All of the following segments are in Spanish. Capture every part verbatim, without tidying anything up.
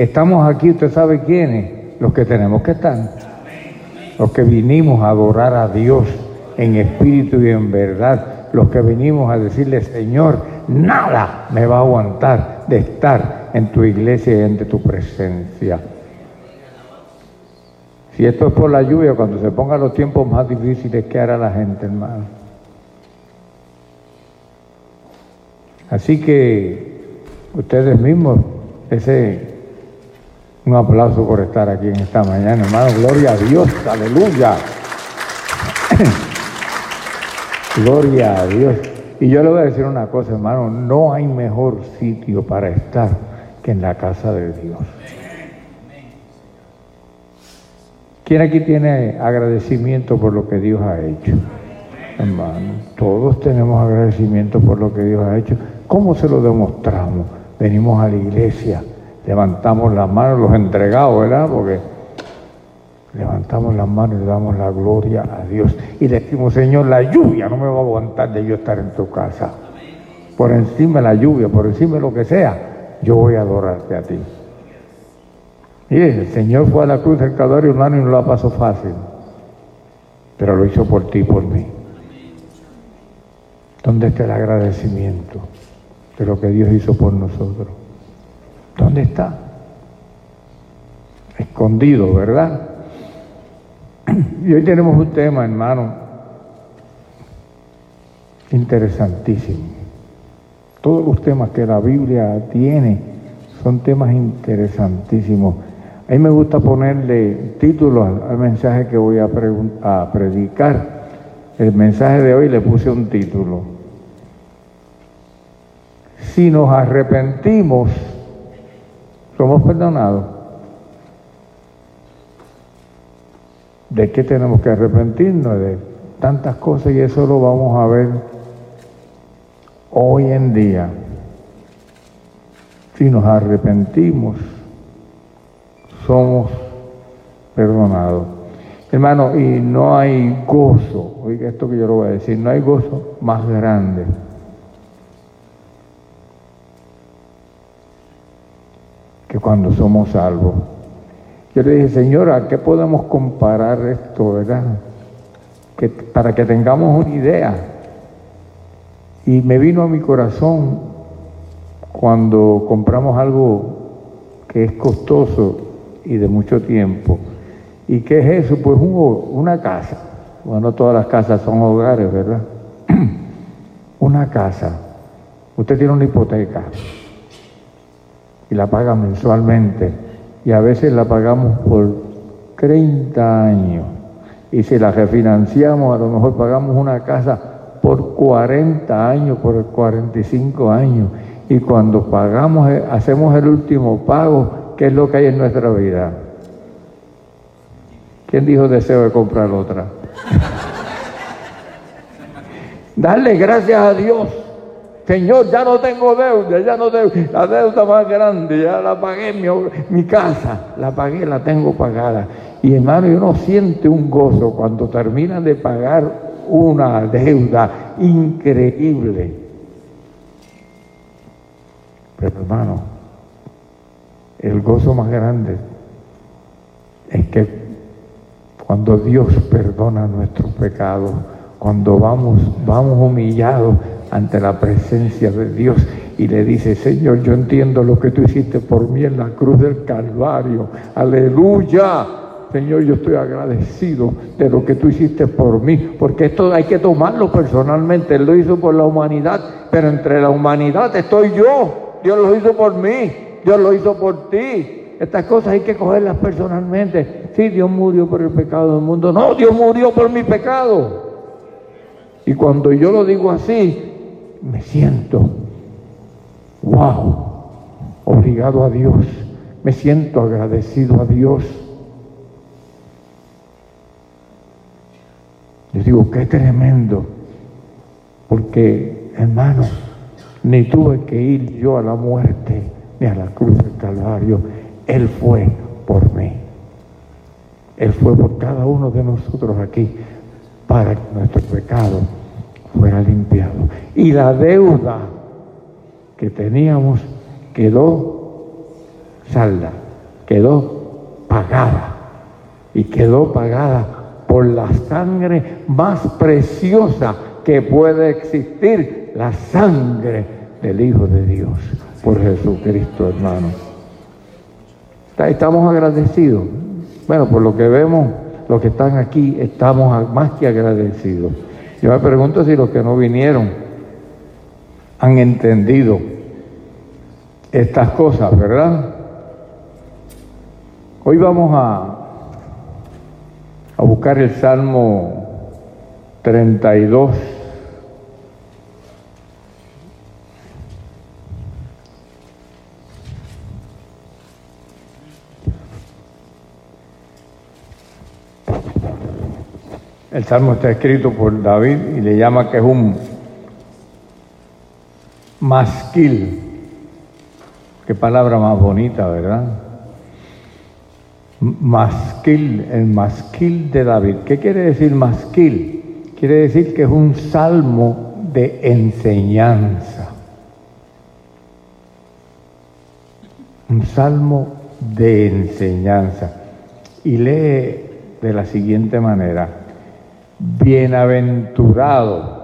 Estamos aquí, usted sabe quiénes, los que tenemos que estar, los que vinimos a adorar a Dios en espíritu y en verdad, los que vinimos a decirle, Señor, nada me va a aguantar de estar en tu iglesia y ante tu presencia. Si esto es por la lluvia, cuando se pongan los tiempos más difíciles, ¿qué hará la gente, hermano? Así que ustedes mismos, ese un aplauso por estar aquí en esta mañana, hermano. Gloria a Dios, aleluya. Gloria a Dios. Y yo le voy a decir una cosa, hermano, no hay mejor sitio para estar que en la casa de Dios. ¿Quién aquí tiene agradecimiento por lo que Dios ha hecho? Hermano, todos tenemos agradecimiento por lo que Dios ha hecho. ¿Cómo se lo demostramos? Venimos a la iglesia, levantamos las manos, los entregados, ¿verdad? Porque levantamos las manos y le damos la gloria a Dios. Y le decimos, Señor, la lluvia no me va a aguantar de yo estar en tu casa. Por encima de la lluvia, por encima de lo que sea, yo voy a adorarte a ti. Mire, el Señor fue a la cruz del Calvario, hermano, y no la pasó fácil. Pero lo hizo por ti y por mí. ¿Dónde está el agradecimiento de lo que Dios hizo por nosotros? ¿Dónde está? Escondido, ¿verdad? Y hoy tenemos un tema, hermano, interesantísimo. Todos los temas que la Biblia tiene son temas interesantísimos. A mí me gusta ponerle títulos al, al mensaje que voy a, a predicar. El mensaje de hoy le puse un título. Si nos arrepentimos, ¿somos perdonados? ¿De qué tenemos que arrepentirnos? De tantas cosas, y eso lo vamos a ver hoy en día. Si nos arrepentimos, somos perdonados. Hermano, y no hay gozo, oiga esto que yo lo voy a decir, no hay gozo más grande que cuando somos salvos. Yo le dije, Señor, ¿a qué podemos comparar esto, verdad? Que, para que tengamos una idea. Y me vino a mi corazón cuando compramos algo que es costoso y de mucho tiempo. ¿Y qué es eso? Pues un, una casa. Bueno, todas las casas son hogares, ¿verdad? Una casa. Usted tiene una hipoteca y la paga mensualmente, y a veces la pagamos por treinta años, y si la refinanciamos, a lo mejor pagamos una casa por cuarenta años, por cuarenta y cinco años, y cuando pagamos, hacemos el último pago, ¿qué es lo que hay en nuestra vida? ¿Quién dijo deseo de comprar otra? Darle gracias a Dios. Señor, ya no tengo deuda, ya no tengo la deuda más grande, ya la pagué, mi, mi casa, la pagué, la tengo pagada. Y hermano, uno siente un gozo cuando termina de pagar una deuda increíble. Pero hermano, el gozo más grande es que cuando Dios perdona nuestros pecados, cuando vamos, vamos humillados ante la presencia de Dios y le dice, Señor, yo entiendo lo que tú hiciste por mí en la cruz del Calvario. Aleluya. Señor, yo estoy agradecido de lo que tú hiciste por mí, porque esto hay que tomarlo personalmente. Él lo hizo por la humanidad, pero entre la humanidad estoy yo. Dios lo hizo por mí, Dios lo hizo por ti. Estas cosas hay que cogerlas personalmente. Sí, Dios murió por el pecado del mundo. No, Dios murió por mi pecado. Y cuando yo lo digo así, me siento, wow, obligado a Dios, me siento agradecido a Dios. Yo digo, qué tremendo, porque, hermano, ni tuve que ir yo a la muerte, ni a la cruz del Calvario. Él fue por mí. Él fue por cada uno de nosotros aquí, para que nuestro pecado fuera limpiado. Y la deuda que teníamos quedó salda. quedó pagada, y quedó pagada por la sangre más preciosa que puede existir, la sangre del Hijo de Dios, por Jesucristo, hermano. Estamos agradecidos. Bueno, por lo que vemos, los que están aquí, estamos más que agradecidos. Yo me pregunto si los que no vinieron han entendido estas cosas, ¿verdad? Hoy vamos a, a buscar el Salmo treinta y dos. El Salmo está escrito por David y le llama que es un masquil. Qué palabra más bonita, ¿verdad? Masquil, el masquil de David. ¿Qué quiere decir masquil? Quiere decir que es un salmo de enseñanza. Un salmo de enseñanza. Y lee de la siguiente manera: bienaventurado,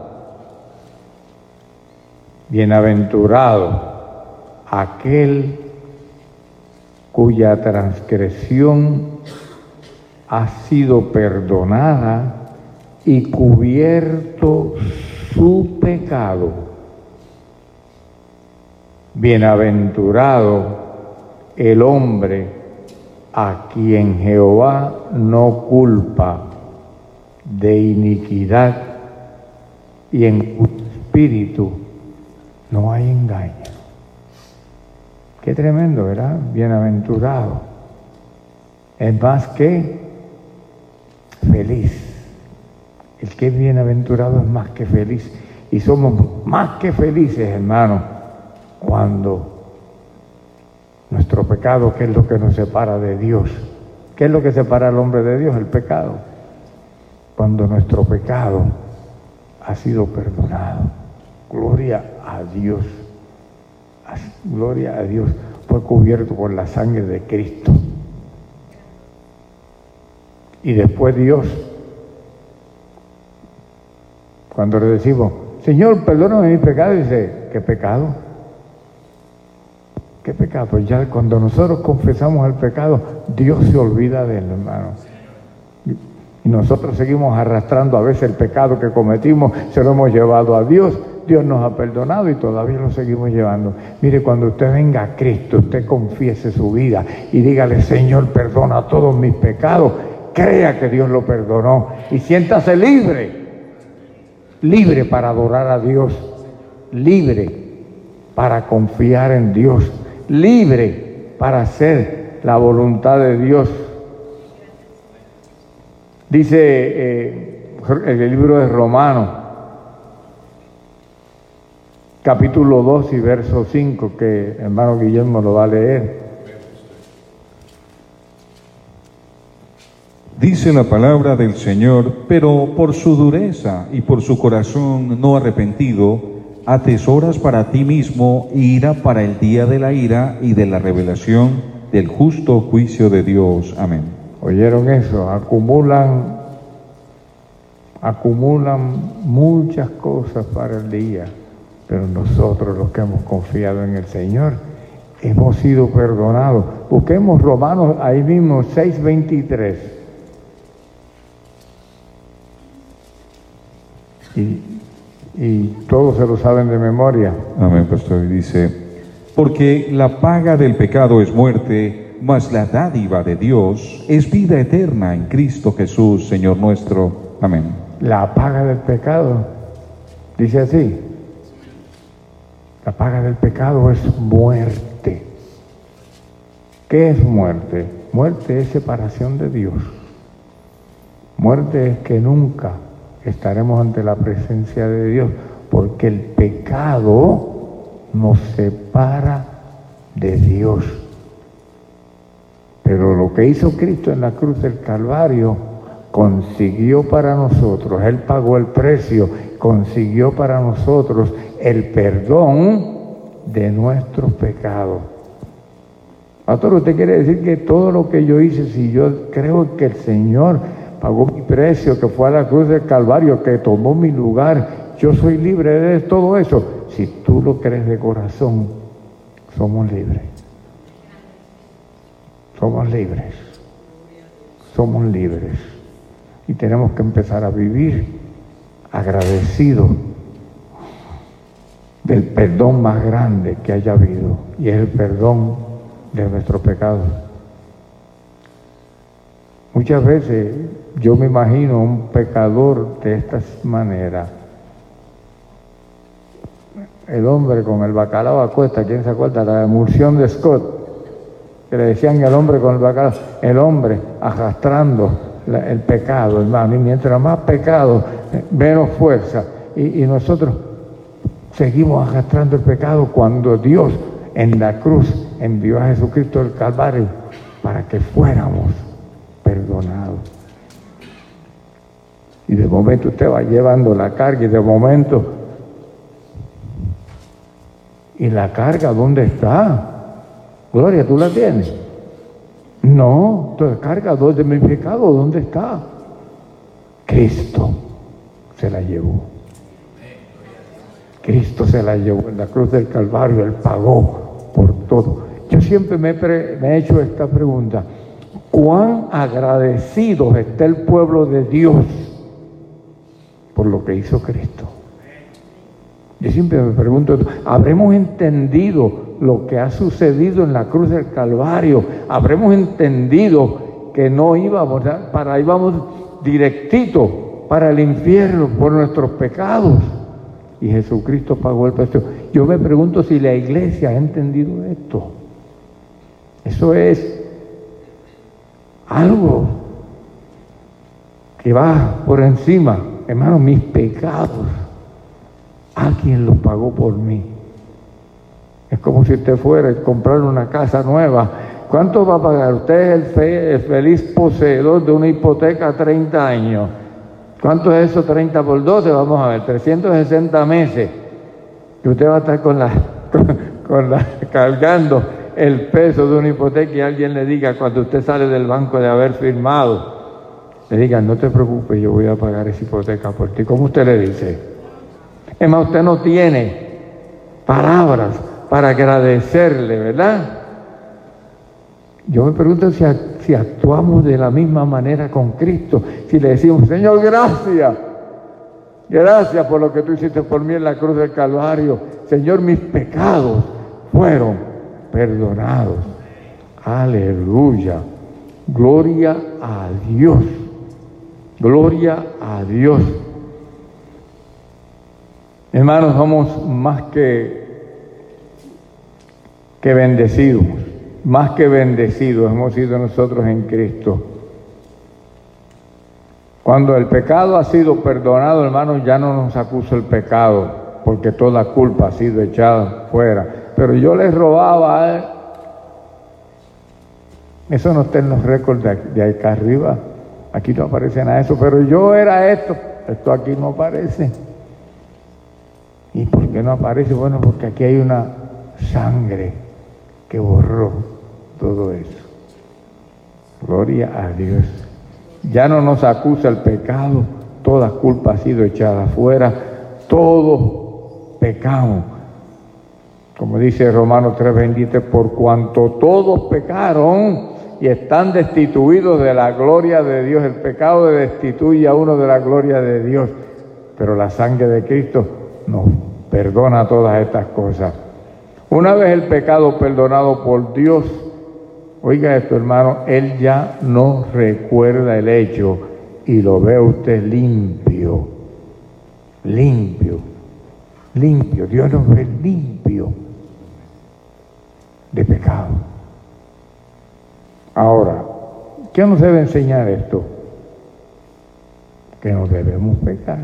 bienaventurado aquel cuya transgresión ha sido perdonada y cubierto su pecado. Bienaventurado el hombre a quien Jehová no culpa de iniquidad y en cuyo espíritu no hay engaño. Qué tremendo, ¿verdad? Bienaventurado. Es más que feliz. El que es bienaventurado es más que feliz. Y somos más que felices, hermano, cuando nuestro pecado, ¿qué es lo que nos separa de Dios? ¿Qué es lo que separa al hombre de Dios? El pecado. Cuando nuestro pecado ha sido perdonado. Gloria a Dios. Gloria a Dios. Fue cubierto por la sangre de Cristo. Y después Dios, cuando le decimos, Señor, perdóname mi pecado, dice, ¿qué pecado? ¿Qué pecado? Pues ya cuando nosotros confesamos el pecado, Dios se olvida de él, hermano. Y nosotros seguimos arrastrando a veces el pecado que cometimos, se lo hemos llevado a Dios, Dios nos ha perdonado y todavía lo seguimos llevando. Mire, cuando usted venga a Cristo, usted confiese su vida y dígale, Señor, perdona todos mis pecados, crea que Dios lo perdonó y siéntase libre, libre para adorar a Dios, libre para confiar en Dios, libre para hacer la voluntad de Dios. Dice eh, el libro de Romanos, capítulo dos y verso cinco, que hermano Guillermo lo va a leer. Dice la palabra del Señor, pero por su dureza y por su corazón no arrepentido, atesoras para ti mismo ira para el día de la ira y de la revelación del justo juicio de Dios. Amén. ¿Oyeron eso? Acumulan, acumulan muchas cosas para el día, pero nosotros los que hemos confiado en el Señor, hemos sido perdonados. Busquemos Romanos ahí mismo, seis veintitrés. Y, y todos se lo saben de memoria. Amén, pastor. Dice, porque la paga del pecado es muerte, mas la dádiva de Dios es vida eterna en Cristo Jesús, Señor nuestro. Amén. La paga del pecado, dice así, la paga del pecado es muerte. ¿Qué es muerte? Muerte es separación de Dios. Muerte es que nunca estaremos ante la presencia de Dios, porque el pecado nos separa de Dios. Pero lo que hizo Cristo en la cruz del Calvario, consiguió para nosotros, Él pagó el precio, consiguió para nosotros el perdón de nuestros pecados. Pastor, ¿usted quiere decir que todo lo que yo hice, si yo creo que el Señor pagó mi precio, que fue a la cruz del Calvario, que tomó mi lugar, yo soy libre de todo eso? Si tú lo crees de corazón, somos libres. Somos libres. Somos libres. Y tenemos que empezar a vivir agradecidos del perdón más grande que haya habido, y es el perdón de nuestros pecados. Muchas veces yo me imagino un pecador de esta manera. El hombre con el bacalao a cuesta, ¿quién se acuerda? La emulsión de Scott, que le decían el hombre con el bacalao, el hombre arrastrando la, el pecado, hermano, y mientras más pecado, menos fuerza, y, y nosotros seguimos arrastrando el pecado cuando Dios en la cruz envió a Jesucristo del Calvario para que fuéramos perdonados. Y de momento usted va llevando la carga, y de momento, ¿y la carga dónde está? Gloria, ¿tú la tienes? No, tu carga de mi pecado, ¿dónde está? Cristo se la llevó. Cristo se la llevó en la cruz del Calvario, Él pagó por todo. Yo siempre me he, pre, me he hecho esta pregunta: ¿cuán agradecidos está el pueblo de Dios por lo que hizo Cristo? Yo siempre me pregunto, ¿habremos entendido lo que ha sucedido en la cruz del Calvario? ¿Habremos entendido que no íbamos para íbamos directito para el infierno por nuestros pecados? Y Jesucristo pagó el precio. Yo me pregunto si la iglesia ha entendido esto. Eso es algo que va por encima. Hermano, mis pecados, alguien los pagó por mí. Es como si usted fuera a comprar una casa nueva. ¿Cuánto va a pagar? Usted es el, fe, el feliz poseedor de una hipoteca a treinta años. ¿Cuánto es eso? treinta por doce, vamos a ver, trescientos sesenta meses. Y usted va a estar con la, con, con la, cargando el peso de una hipoteca, y alguien le diga cuando usted sale del banco de haber firmado, le diga, no te preocupes, yo voy a pagar esa hipoteca por ti. ¿Cómo usted le dice? Es más, usted no tiene palabras para agradecerle, ¿verdad? Yo me pregunto si, si actuamos de la misma manera con Cristo, si le decimos, Señor, gracias, gracias por lo que tú hiciste por mí en la cruz del Calvario. Señor, mis pecados fueron perdonados. Aleluya. Gloria a Dios. Gloria a Dios. Hermanos, somos más que, que bendecidos. Más que bendecidos hemos sido nosotros en Cristo. Cuando el pecado ha sido perdonado, hermanos, ya no nos acusa el pecado, porque toda culpa ha sido echada fuera. Pero yo les robaba a él. Eso no está en los récords de, de acá arriba. Aquí no aparece nada de eso. Pero yo era esto. Esto aquí no aparece. ¿Y por qué no aparece? Bueno, porque aquí hay una sangre que borró todo eso. Gloria a Dios. Ya no nos acusa el pecado, toda culpa ha sido echada afuera, todos pecamos. Como dice Romanos tres veintisiete, por cuanto todos pecaron y están destituidos de la gloria de Dios. El pecado destituye a uno de la gloria de Dios, pero la sangre de Cristo nos perdona todas estas cosas. Una vez el pecado perdonado por Dios, oiga esto, hermano, Él ya no recuerda el hecho y lo ve usted limpio, limpio, limpio. Dios nos ve limpio de pecado. Ahora, ¿qué nos debe enseñar esto? Que no debemos pecar.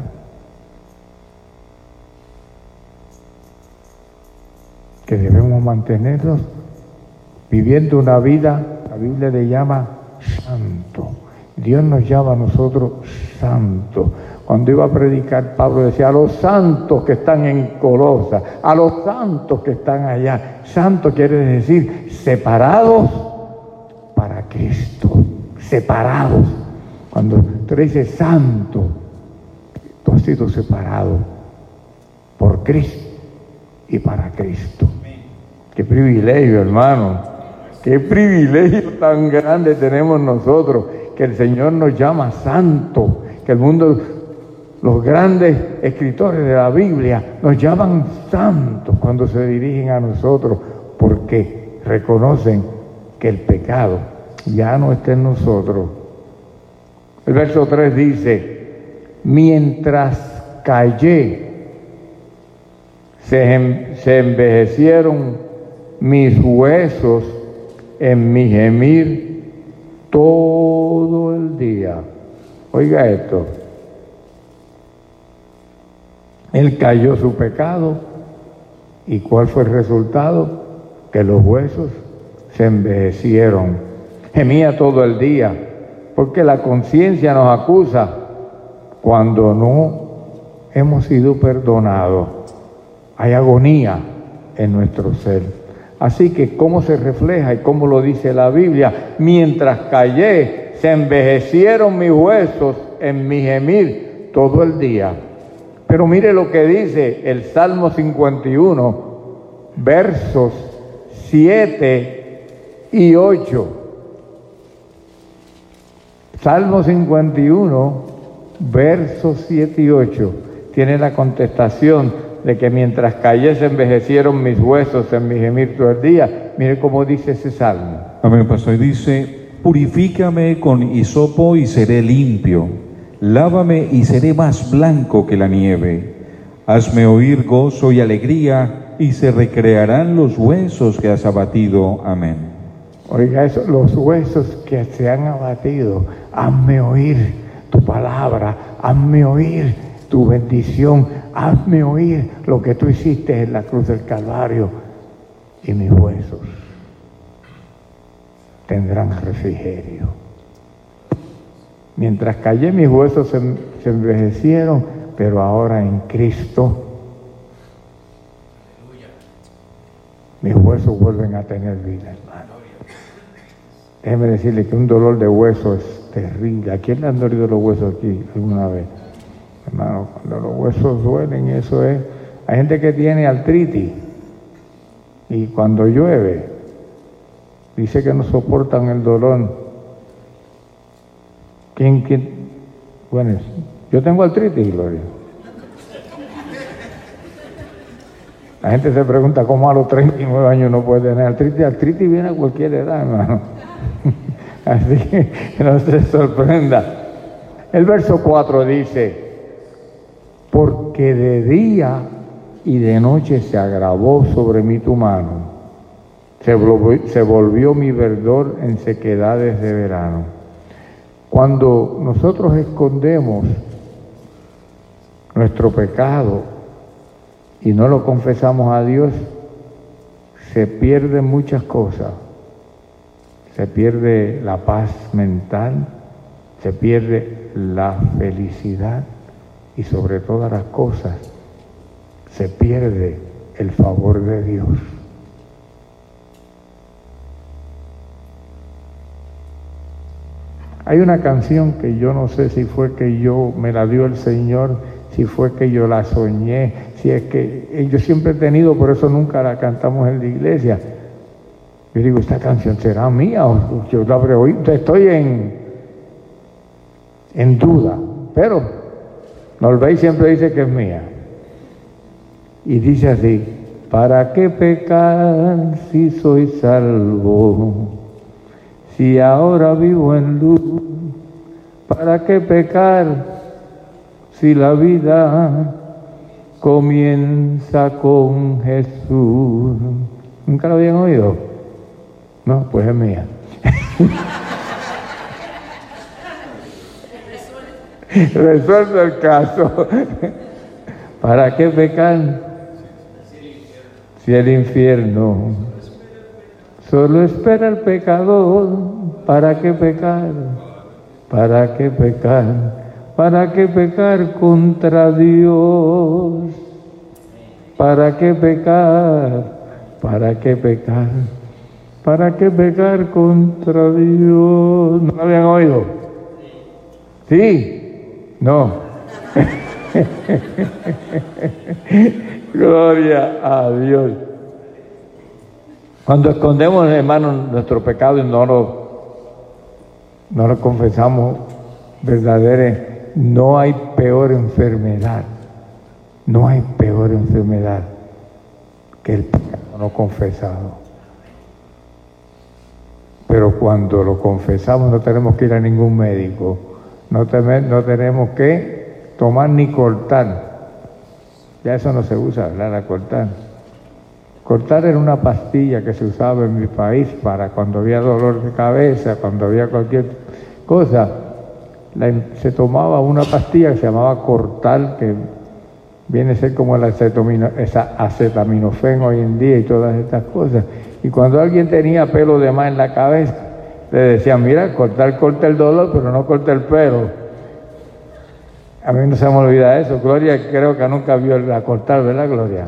Que debemos mantenernos viviendo una vida, la Biblia le llama santo. Dios nos llama a nosotros santos. Cuando iba a predicar, Pablo decía, a los santos que están en Colosa, a los santos que están allá. Santo quiere decir separados para Cristo, separados. Cuando tú le dices santo, tú has sido separado por Cristo y para Cristo. Qué privilegio, hermano, qué privilegio tan grande tenemos nosotros, que el Señor nos llama santo, que el mundo, los grandes escritores de la Biblia nos llaman santos cuando se dirigen a nosotros, porque reconocen que el pecado ya no está en nosotros. El verso tres dice, mientras callé, se, em, se envejecieron mis huesos en mi gemir todo el día. Oiga esto. Él cayó su pecado, ¿y cuál fue el resultado? Que los huesos se envejecieron. Gemía todo el día, porque la conciencia nos acusa cuando no hemos sido perdonados. Hay agonía en nuestro ser. Así que, ¿cómo se refleja y cómo lo dice la Biblia? Mientras callé, se envejecieron mis huesos en mi gemir todo el día. Pero mire lo que dice el Salmo cincuenta y uno, versos siete y ocho. Salmo cincuenta y uno, versos siete y ocho, tiene la contestación de que mientras callé se envejecieron mis huesos en mi gemir todo el día. Mire cómo dice ese salmo. Amén, pastor. Dice, purifícame con hisopo y seré limpio. Lávame y seré más blanco que la nieve. Hazme oír gozo y alegría, y se recrearán los huesos que has abatido. Amén. Oiga eso, los huesos que se han abatido, hazme oír tu palabra, hazme oír tu bendición, hazme oír lo que tú hiciste en la cruz del Calvario, y mis huesos tendrán refrigerio. Mientras callé, mis huesos se, se envejecieron, pero ahora en Cristo mis huesos vuelven a tener vida, hermano. Déjeme decirle que un dolor de hueso es terrible. ¿A quién le han dolido los huesos aquí alguna vez? Hermano, cuando los huesos duelen, eso es... Hay gente que tiene artritis y cuando llueve dice que no soportan el dolor. ¿Quién, quién? Bueno, yo tengo artritis, Gloria. La gente se pregunta cómo a los treinta y nueve años no puede tener artritis. Artritis viene a cualquier edad, hermano. Así que no se sorprenda. El verso cuatro dice, porque de día y de noche se agravó sobre mí tu mano, se volvió, se volvió mi verdor en sequedades de verano. Cuando nosotros escondemos nuestro pecado y no lo confesamos a Dios, se pierden muchas cosas. Se pierde la paz mental, se pierde la felicidad y sobre todas las cosas se pierde el favor de Dios. Hay una canción que yo no sé si fue que yo me la dio el Señor, si fue que yo la soñé, si es que yo siempre he tenido, por eso nunca la cantamos en la iglesia. Yo digo, ¿esta canción será mía o yo la habré oído? Estoy en, en duda, pero Norvey siempre dice que es mía. Y dice así, ¿para qué pecar si soy salvo? Si ahora vivo en luz, ¿para qué pecar si la vida comienza con Jesús? ¿Nunca lo habían oído? No, pues es mía. Resuelve el caso. ¿Para qué pecar si el infierno solo espera el pecador? ¿Para qué pecar? ¿Para qué pecar? ¿Para qué pecar contra Dios? ¿Para qué pecar? ¿Para qué pecar? ¿Para qué pecar contra Dios? ¿No lo habían oído? ¿Sí? No. Gloria a Dios. Cuando escondemos, hermanos, nuestro pecado y no lo, no lo confesamos verdaderamente, no hay peor enfermedad, no hay peor enfermedad que el pecado no confesado. Pero cuando lo confesamos no tenemos que ir a ningún médico, no, te, no tenemos que tomar ni cortar. Ya eso no se usa, ¿verdad? A cortar. Cortar era una pastilla que se usaba en mi país para cuando había dolor de cabeza, cuando había cualquier cosa. La, se tomaba una pastilla que se llamaba Cortal, que viene a ser como el acetamino, esa acetaminofén hoy en día y todas estas cosas. Y cuando alguien tenía pelo de más en la cabeza, le decían, mira, Cortal corta el dolor, pero no corta el pelo. A mí no se me olvida eso. Gloria creo que nunca vio la Cortal, ¿verdad, Gloria?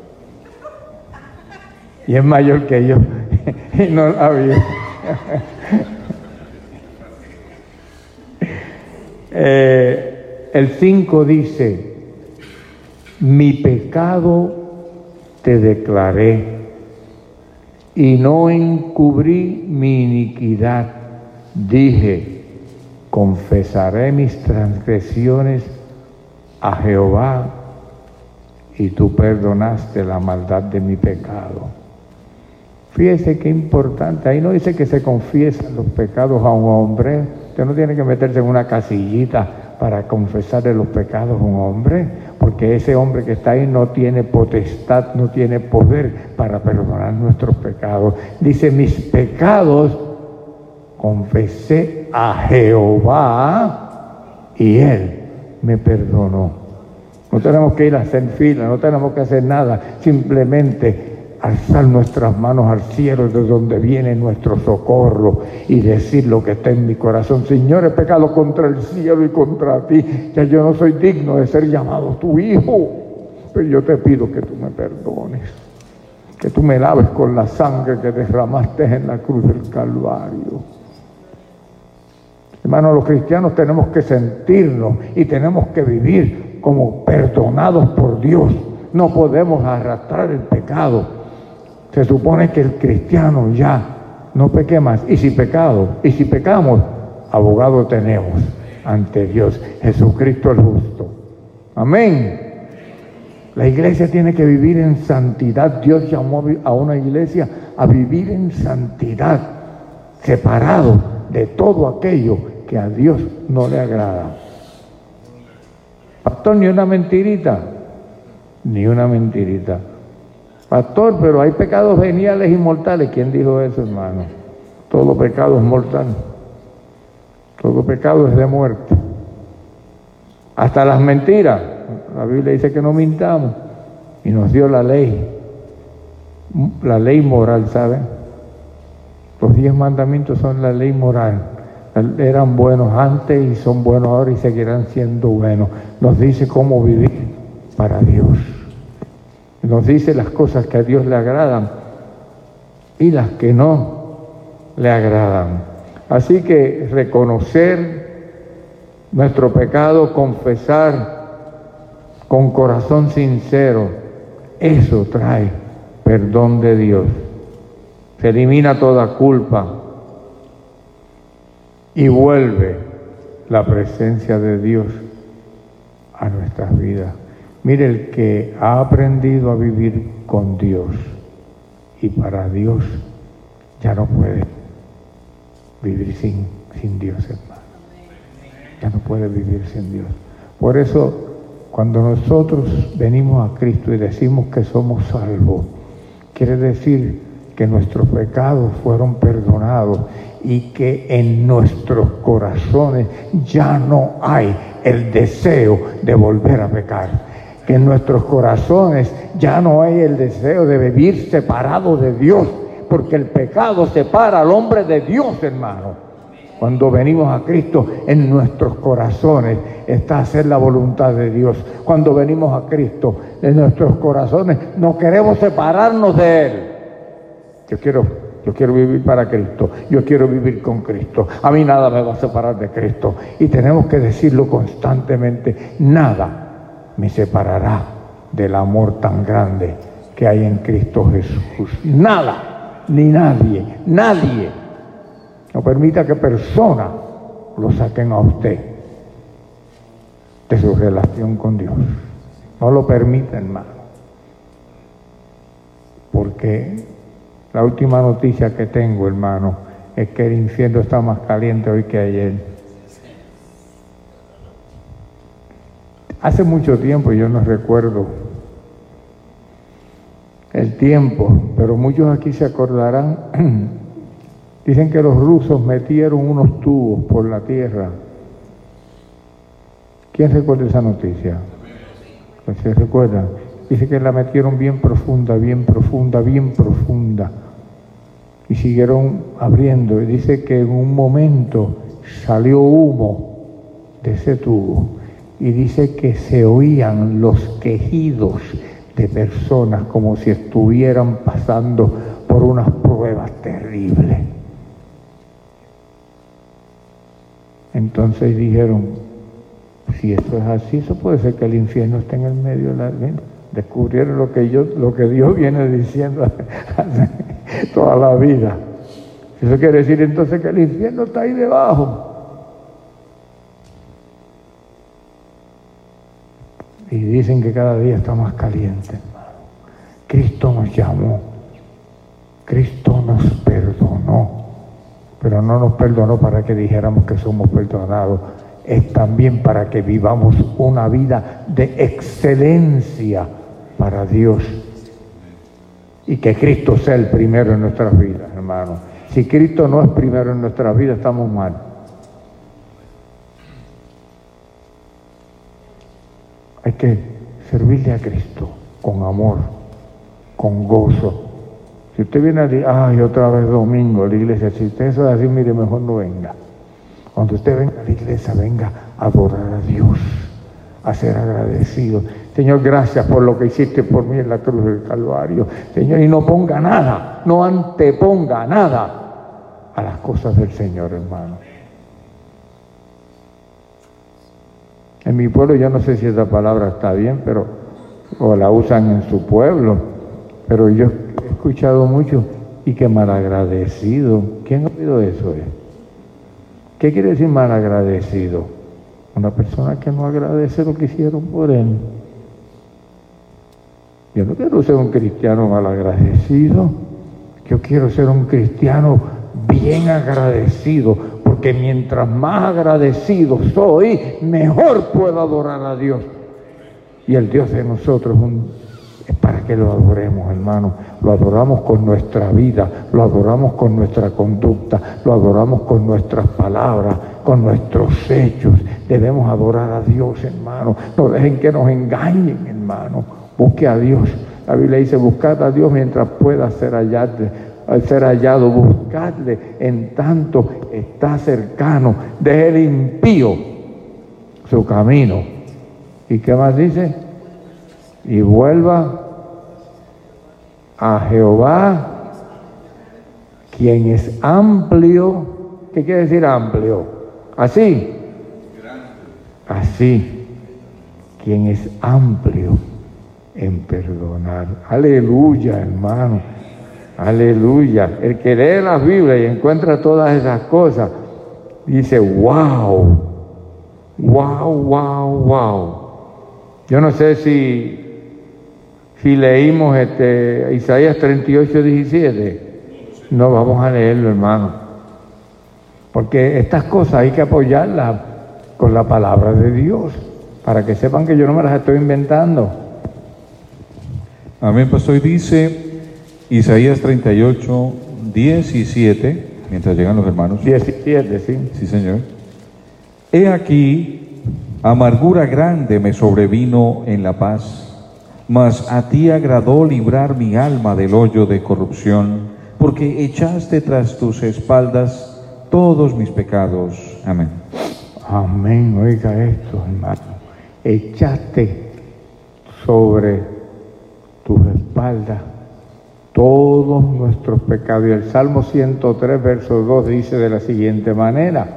Y es mayor que yo, y no la vio. Eh, el cinco dice, mi pecado te declaré y no encubrí mi iniquidad. Dije, confesaré mis transgresiones a Jehová y tú perdonaste la maldad de mi pecado. Fíjese qué importante, ahí no dice que se confiesan los pecados a un hombre. Usted no tiene que meterse en una casillita para confesarle los pecados a un hombre, porque ese hombre que está ahí no tiene potestad, no tiene poder para perdonar nuestros pecados. Dice, mis pecados confesé a Jehová y Él me perdonó. No tenemos que ir a hacer fila, no tenemos que hacer nada, simplemente alzar nuestras manos al cielo de donde viene nuestro socorro y decir lo que está en mi corazón. Señor, he pecado contra el cielo y contra ti, ya yo no soy digno de ser llamado tu hijo, pero yo te pido que tú me perdones, que tú me laves con la sangre que derramaste en la cruz del Calvario. Hermanos, los cristianos tenemos que sentirnos y tenemos que vivir como perdonados por Dios. No podemos arrastrar el pecado. Se supone que el cristiano ya no peque más. Y si pecado, y si pecamos, abogado tenemos ante Dios, Jesucristo el justo. Amén. La iglesia tiene que vivir en santidad. Dios llamó a una iglesia a vivir en santidad, separado de todo aquello que a Dios no le agrada. Pastor, ni una mentirita, ni una mentirita. Pastor, pero hay pecados veniales y mortales. ¿Quién dijo eso, hermano? Todo pecado es mortal. Todo pecado es de muerte. Hasta las mentiras. La Biblia dice que no mintamos. Y nos dio la ley. La ley moral, ¿saben? Los diez mandamientos son la ley moral. Eran buenos antes y son buenos ahora y seguirán siendo buenos. Nos dice cómo vivir para Dios. Nos dice las cosas que a Dios le agradan y las que no le agradan. Así que reconocer nuestro pecado, confesar con corazón sincero, eso trae perdón de Dios. Se elimina toda culpa y vuelve la presencia de Dios a nuestras vidas. Mire, el que ha aprendido a vivir con Dios y para Dios, ya no puede vivir sin, sin Dios, hermano. Ya no puede vivir sin Dios. Por eso, cuando nosotros venimos a Cristo y decimos que somos salvos, quiere decir que nuestros pecados fueron perdonados y que en nuestros corazones ya no hay el deseo de volver a pecar. Que en nuestros corazones ya no hay el deseo de vivir separado de Dios, porque el pecado separa al hombre de Dios, hermano. Cuando venimos a Cristo, en nuestros corazones está hacer la voluntad de Dios. Cuando venimos a Cristo, en nuestros corazones no queremos separarnos de Él. Yo quiero, yo quiero vivir para Cristo. Yo quiero vivir con Cristo. A mí nada me va a separar de Cristo. Y tenemos que decirlo constantemente. Nada me separará del amor tan grande que hay en Cristo Jesús. Nada, ni nadie, nadie. No permita que personas lo saquen a usted de su relación con Dios. No lo permita, hermano. Porque la última noticia que tengo, hermano, es que el infierno está más caliente hoy que ayer. Hace mucho tiempo, yo no recuerdo el tiempo, pero muchos aquí se acordarán. Dicen que los rusos metieron unos tubos por la tierra. ¿Quién recuerda esa noticia? Pues se recuerda. Dice que la metieron bien profunda, bien profunda, bien profunda. Y siguieron abriendo. Y dice que en un momento salió humo de ese tubo. Y dice que se oían los quejidos de personas como si estuvieran pasando por unas pruebas terribles. Entonces dijeron, si esto es así, eso puede ser que el infierno esté en el medio de la vida. Descubrieron lo que yo, lo que Dios viene diciendo hace toda la vida. Eso quiere decir entonces que el infierno está ahí debajo. Y dicen que cada día está más caliente, hermano. Cristo nos llamó, Cristo nos perdonó. Pero no nos perdonó para que dijéramos que somos perdonados, es también para que vivamos una vida de excelencia para Dios y que Cristo sea el primero en nuestras vidas, hermano. Si Cristo no es primero en nuestras vidas, estamos mal. Hay que servirle a Cristo con amor, con gozo. Si usted viene a decir, ay, otra vez domingo a la iglesia, si usted eso es así, mire, mejor no venga. Cuando usted venga a la iglesia, venga a adorar a Dios, a ser agradecido. Señor, gracias por lo que hiciste por mí en la cruz del Calvario. Señor, y no ponga nada, no anteponga nada a las cosas del Señor, hermano. En mi pueblo, yo no sé si esa palabra está bien, pero o la usan en su pueblo, pero yo he escuchado mucho, y que malagradecido. ¿Quién ha oído eso? Eh? ¿Qué quiere decir malagradecido? Una persona que no agradece lo que hicieron por él. Yo no quiero ser un cristiano malagradecido. Yo quiero ser un cristiano bien agradecido, porque mientras más agradecido soy, mejor puedo adorar a Dios. Y el Dios de nosotros es un es para que lo adoremos, hermano. Lo adoramos con nuestra vida, lo adoramos con nuestra conducta, lo adoramos con nuestras palabras, con nuestros hechos. Debemos adorar a Dios, hermano. No dejen que nos engañen, hermano. Busque a Dios. La Biblia dice, buscad a Dios mientras pueda ser hallado, ser hallado. Buscadle en tanto está cercano. Deje el impío su camino. ¿Y qué más dice? Y vuelva a Jehová, quien es amplio. ¿Qué quiere decir amplio? Así. Así. Quien es amplio en perdonar. Aleluya, hermano. Aleluya. El que lee la Biblia y encuentra todas esas cosas, dice, wow, wow, wow, wow. Yo no sé si Si leímos este, Isaías treinta y ocho, diecisiete, no vamos a leerlo, hermano. Porque estas cosas hay que apoyarlas con la palabra de Dios, para que sepan que yo no me las estoy inventando. Amén, pastor. Dice Isaías treinta y ocho, diecisiete, mientras llegan los hermanos. diecisiete, sí. Sí, señor. He aquí, amargura grande me sobrevino en la paz. Mas a ti agradó librar mi alma del hoyo de corrupción, porque echaste tras tus espaldas todos mis pecados. Amén. Amén. Oiga esto, hermano. Echaste sobre tus espaldas todos nuestros pecados. Y el Salmo ciento tres, verso dos dice de la siguiente manera: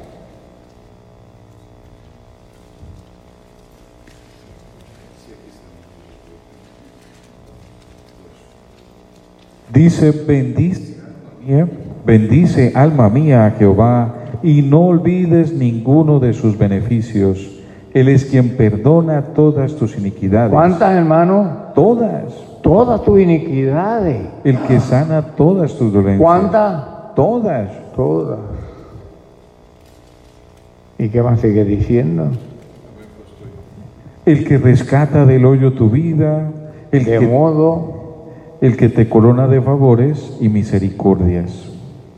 Dice, bendice, bendice alma mía a Jehová, y no olvides ninguno de sus beneficios. Él es quien perdona todas tus iniquidades. ¿Cuántas, hermano? Todas. Todas tus iniquidades. El que sana todas tus dolencias. ¿Cuántas? Todas. Todas. ¿Y qué más sigue diciendo? El que rescata del hoyo tu vida, el de que, modo el que te corona de favores y misericordias.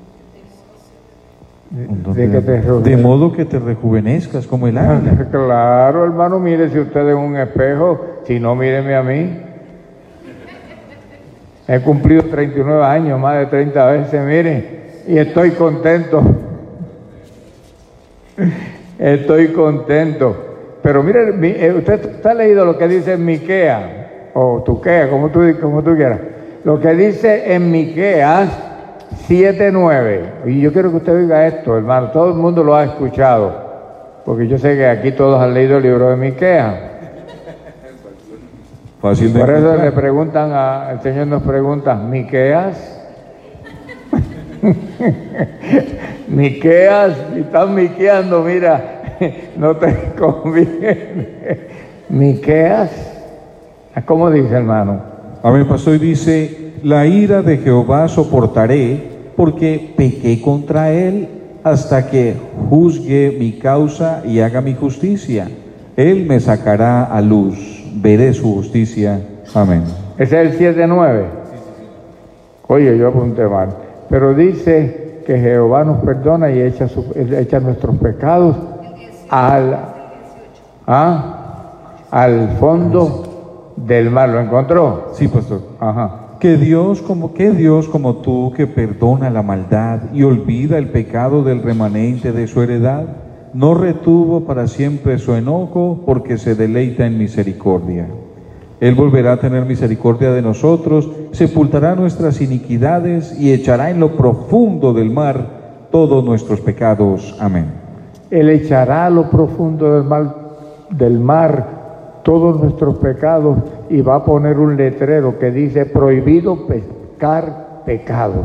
De, que te de modo que te rejuvenezcas como el águila. Claro, hermano, mire si usted en un espejo, si no, míreme a mí. He cumplido treinta y nueve años, más de treinta veces, mire, y estoy contento. Estoy contento. Pero mire, usted, usted ha leído lo que dice en Miqueas, o Tuquea, como tú, como tú quieras. Lo que dice en Miqueas siete nueve. Y yo quiero que usted oiga esto, hermano. Todo el mundo lo ha escuchado, porque yo sé que aquí todos han leído el libro de Miqueas. Fácil de Por eso encontrar. le preguntan, a, el Señor nos pregunta, ¿Miqueas? Miqueas, si están miqueando, mira, no te conviene. Miqueas, ¿cómo dice, hermano? Amén, pastor, y dice, la ira de Jehová soportaré, porque pequé contra él, hasta que juzgue mi causa y haga mi justicia. Él me sacará a luz, veré su justicia. Amén. Ese es el siete nueve. Oye, yo apunté mal. Pero dice que Jehová nos perdona y echa, su, echa nuestros pecados al, ¿ah? al fondo del mar. ¿Lo encontró? Sí, pastor. Ajá. Que Dios como que Dios como tú, que perdona la maldad y olvida el pecado del remanente de su heredad, no retuvo para siempre su enojo, porque se deleita en misericordia. Él volverá a tener misericordia de nosotros, sepultará nuestras iniquidades y echará en lo profundo del mar todos nuestros pecados. Amén. Él echará a lo profundo del mar, del mar todos nuestros pecados, y va a poner un letrero que dice prohibido pescar pecados.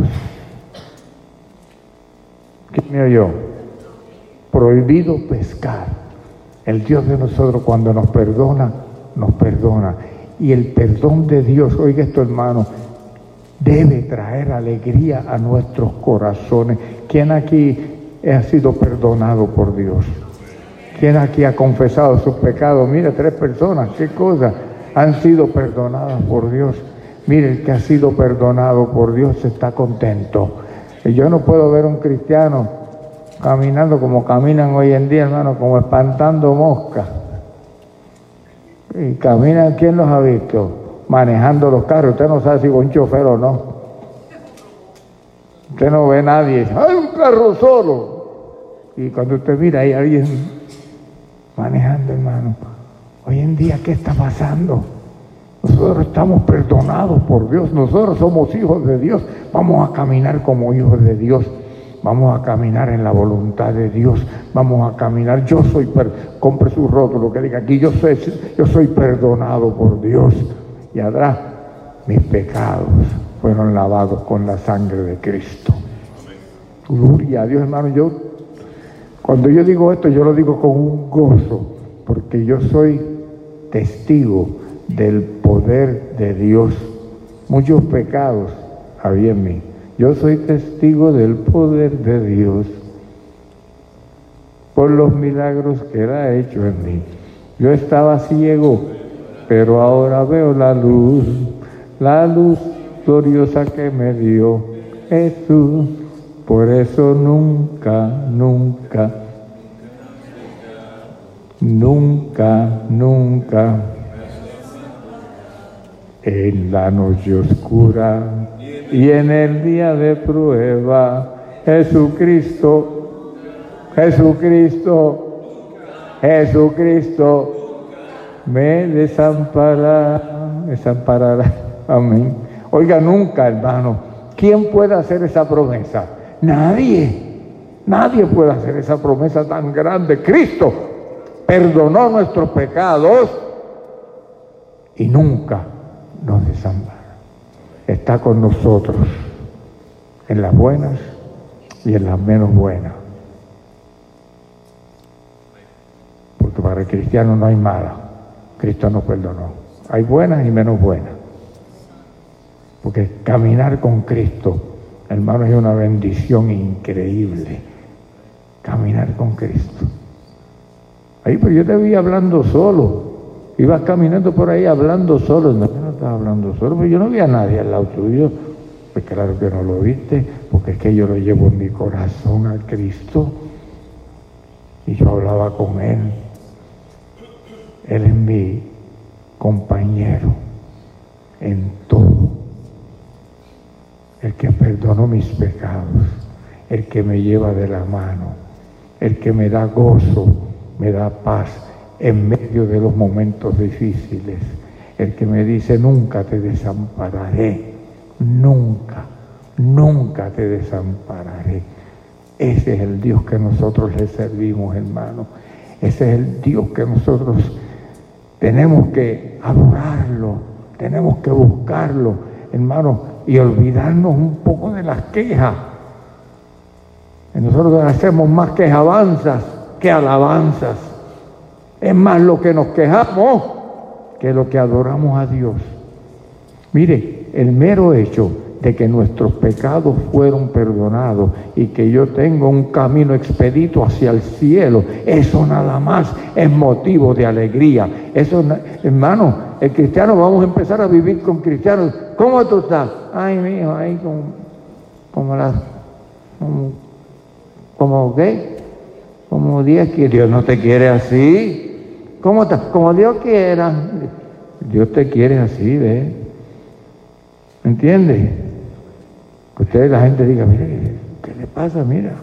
¿Quién me oyó? Prohibido pescar. El Dios de nosotros, cuando nos perdona, nos perdona. Y el perdón de Dios, oiga esto, hermano, debe traer alegría a nuestros corazones. ¿Quién aquí ha sido perdonado por Dios? ¿Quién aquí ha confesado sus pecados? Mire, tres personas, qué cosa, han sido perdonadas por Dios. Mire, el que ha sido perdonado por Dios está contento. Y yo no puedo ver a un cristiano caminando como caminan hoy en día, hermano, como espantando moscas. Y caminan, ¿quién los ha visto? Manejando los carros. Usted no sabe si va un chofer o no. Usted no ve a nadie. ¡Hay un carro solo! Y cuando usted mira, hay alguien manejando, hermano. Hoy en día, ¿qué está pasando? Nosotros estamos perdonados por Dios. Nosotros somos hijos de Dios. Vamos a caminar como hijos de Dios. Vamos a caminar en la voluntad de Dios. Vamos a caminar. Yo soy, per... compre su rótulo que diga aquí, yo soy, yo soy perdonado por Dios. Y atrás, mis pecados fueron lavados con la sangre de Cristo. Gloria a Dios, hermano. Yo, cuando yo digo esto, yo lo digo con un gozo, porque yo soy testigo del poder de Dios. Muchos pecados había en mí. Yo soy testigo del poder de Dios por los milagros que Él ha hecho en mí. Yo estaba ciego, pero ahora veo la luz, la luz gloriosa que me dio Jesús. Por eso nunca, nunca, nunca, nunca, en la noche oscura y en el día de prueba, Jesucristo Jesucristo, Jesucristo, me desamparará, desamparará. Amén. Oiga, nunca, hermano, ¿quién puede hacer esa promesa? Nadie, nadie puede hacer esa promesa tan grande. Cristo perdonó nuestros pecados y nunca nos desampara. Está con nosotros en las buenas y en las menos buenas. Porque para el cristiano no hay mala. Cristo nos perdonó. Hay buenas y menos buenas. Porque caminar con Cristo, hermano, es una bendición increíble. Caminar con Cristo. Ahí, pero yo te vi hablando solo. Ibas caminando por ahí hablando solo. No, yo no estaba hablando solo, pero yo no vi a nadie al lado tuyo. Pues claro que no lo viste, porque es que yo lo llevo en mi corazón a Cristo. Y yo hablaba con Él. Él es mi compañero en todo. El que perdonó mis pecados, el que me lleva de la mano, el que me da gozo, me da paz en medio de los momentos difíciles, el que me dice nunca te desampararé, nunca, nunca te desampararé. Ese es el Dios que nosotros le servimos, hermano. Ese es el Dios que nosotros tenemos que adorarlo, tenemos que buscarlo, hermano, y olvidarnos un poco de las quejas. Nosotros hacemos más quejabanzas que alabanzas. Es más lo que nos quejamos que lo que adoramos a Dios. Mire, el mero hecho de que nuestros pecados fueron perdonados y que yo tengo un camino expedito hacia el cielo, eso nada más es motivo de alegría. Eso, hermano, el cristiano, vamos a empezar a vivir con cristianos. ¿Cómo tú estás? Ay, mi hijo, ahí como, como las, como, como qué, como Dios quiere. Dios no te quiere así. ¿Cómo estás? Como Dios quiera. Dios te quiere así, ¿ves? ¿Entiendes? Que ustedes, la gente diga, mire, ¿qué le pasa? Mira.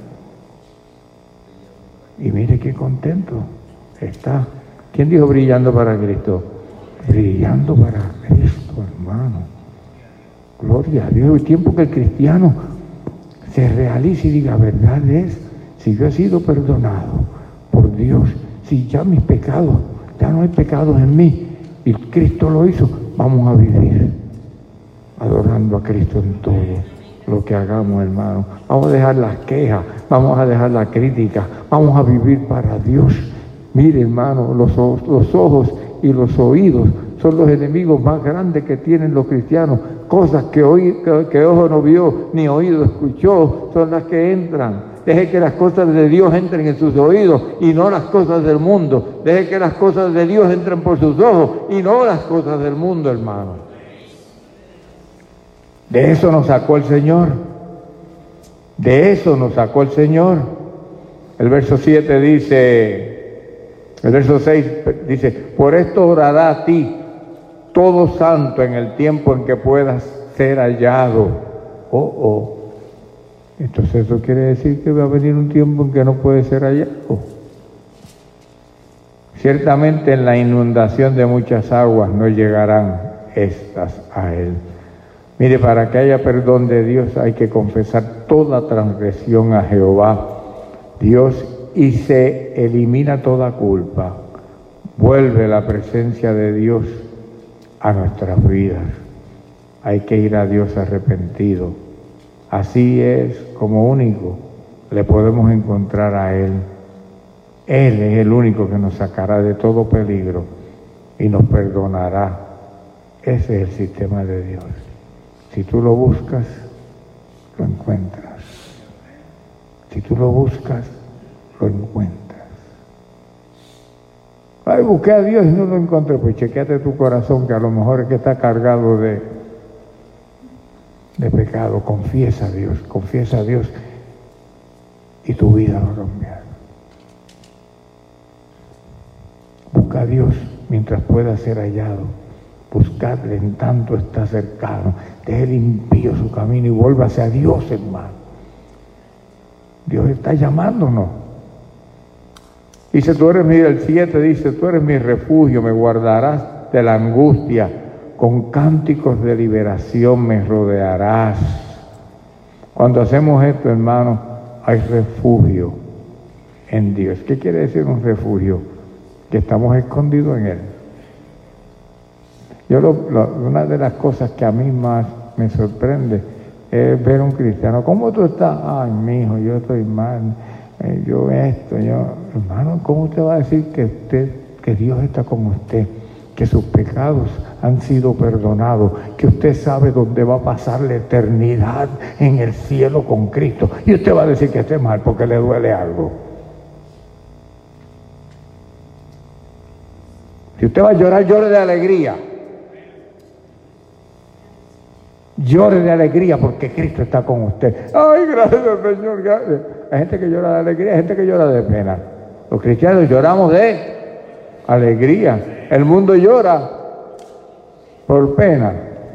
Y mire qué contento está. ¿Quién dijo brillando para Cristo? Brillando para Cristo, hermano. Gloria a Dios. El tiempo que el cristiano se realice y diga, verdad es, si yo he sido perdonado por Dios, si ya mis pecados, ya no hay pecados en mí, y Cristo lo hizo, vamos a vivir adorando a Cristo en todo lo que hagamos, hermano. Vamos a dejar las quejas, vamos a dejar la crítica, vamos a vivir para Dios. Mire, hermano, los ojos, los ojos y los oídos son los enemigos más grandes que tienen los cristianos. Cosas que, oí, que, que ojo no vio, ni oído escuchó, son las que entran. Deje que las cosas de Dios entren en sus oídos y no las cosas del mundo. Deje que las cosas de Dios entren por sus ojos y no las cosas del mundo, hermano. De eso nos sacó el Señor. De eso nos sacó el Señor. El verso siete dice, el verso seis dice, por esto orará a ti todo santo en el tiempo en que puedas ser hallado. Oh, oh. Entonces eso quiere decir que va a venir un tiempo en que no puede ser hallado. Ciertamente en la inundación de muchas aguas no llegarán estas a él. Mire, para que haya perdón de Dios hay que confesar toda transgresión a Jehová, Dios, y se elimina toda culpa. Vuelve la presencia de Dios a nuestras vidas. Hay que ir a Dios arrepentido. Así es como único le podemos encontrar a Él. Él es el único que nos sacará de todo peligro y nos perdonará. Ese es el sistema de Dios. Si tú lo buscas, lo encuentras. Si tú lo buscas, lo encuentras. Ay, busqué a Dios y no lo encontré. Pues chequéate tu corazón, que a lo mejor es que está cargado de, de pecado. Confiesa a Dios, confiesa a Dios y tu vida va a cambiar. Busca a Dios mientras pueda ser hallado. Buscarle en tanto está cercano. Deje limpio su camino y vuélvase a Dios, hermano. Dios está llamándonos. Dice, tú eres mi, el siete dice, tú eres mi refugio, me guardarás de la angustia, con cánticos de liberación me rodearás. Cuando hacemos esto, hermano, hay refugio en Dios. ¿Qué quiere decir un refugio? Que estamos escondidos en Él. Yo lo, lo, una de las cosas que a mí más me sorprende es ver a un cristiano. ¿Cómo tú estás? Ay, mi hijo, yo estoy mal. Eh, yo esto, yo... Hermano, ¿cómo usted va a decir que usted, que Dios está con usted? Que sus pecados han sido perdonados, que usted sabe dónde va a pasar la eternidad en el cielo con Cristo. Y usted va a decir que esté mal porque le duele algo. Si usted va a llorar, llore de alegría. Llore de alegría porque Cristo está con usted. Ay, gracias Señor. Gracias. Hay gente que llora de alegría, hay gente que llora de pena. Los cristianos lloramos de alegría. El mundo llora por pena.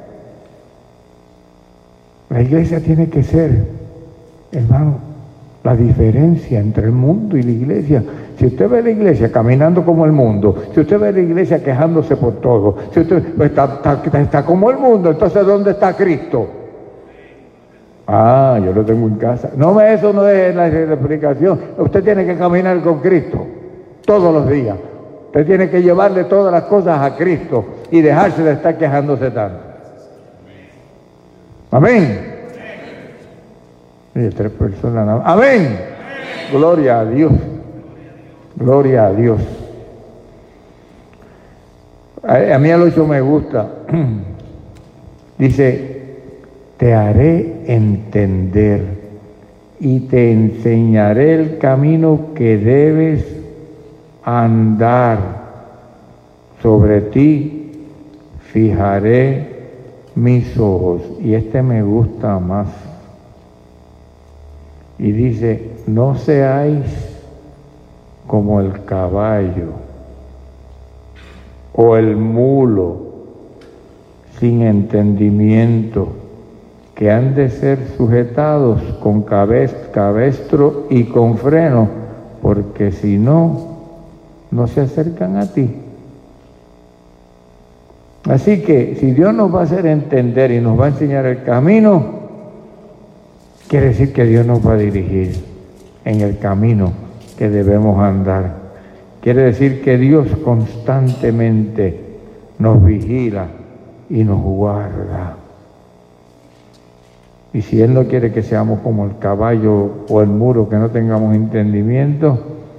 La iglesia tiene que ser, hermano, la diferencia entre el mundo y la iglesia. Si usted ve la iglesia caminando como el mundo, si usted ve la iglesia quejándose por todo, si usted pues, está, está, está como el mundo, entonces ¿dónde está Cristo? Ah, yo lo tengo en casa. No, eso no es la, la explicación. Usted tiene que caminar con Cristo todos los días. Usted tiene que llevarle todas las cosas a Cristo y dejarse de estar quejándose tanto. Amén. Y tres personas. Amén. Gloria a Dios. Gloria a Dios. A, a mí al ocho me gusta. Dice, te haré entender y te enseñaré el camino que debes andar. Sobre ti fijaré mis ojos. Y este me gusta más. Y dice, no seáis como el caballo o el mulo sin entendimiento, que han de ser sujetados con cabestro y con freno, porque si no, no se acercan a ti. Así que si Dios nos va a hacer entender y nos va a enseñar el camino, quiere decir que Dios nos va a dirigir en el camino que debemos andar. Quiere decir que Dios constantemente nos vigila y nos guarda. Y si Él no quiere que seamos como el caballo o el muro, que no tengamos entendimiento,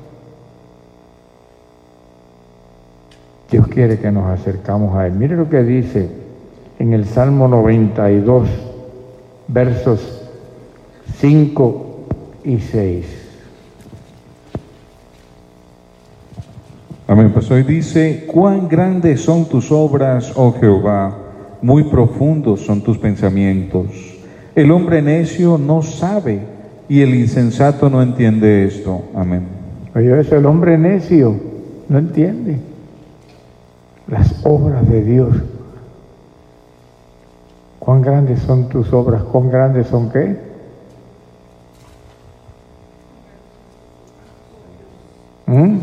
Dios quiere que nos acercamos a Él. Mire lo que dice en el Salmo noventa y dos, versos cinco y seis. Amén. Pues hoy dice, cuán grandes son tus obras, oh Jehová, muy profundos son tus pensamientos. El hombre necio no sabe y el insensato no entiende esto. Amén. Oye, eso, el hombre necio no entiende las obras de Dios. ¿Cuán grandes son tus obras? ¿Cuán grandes son qué? ¿Mm?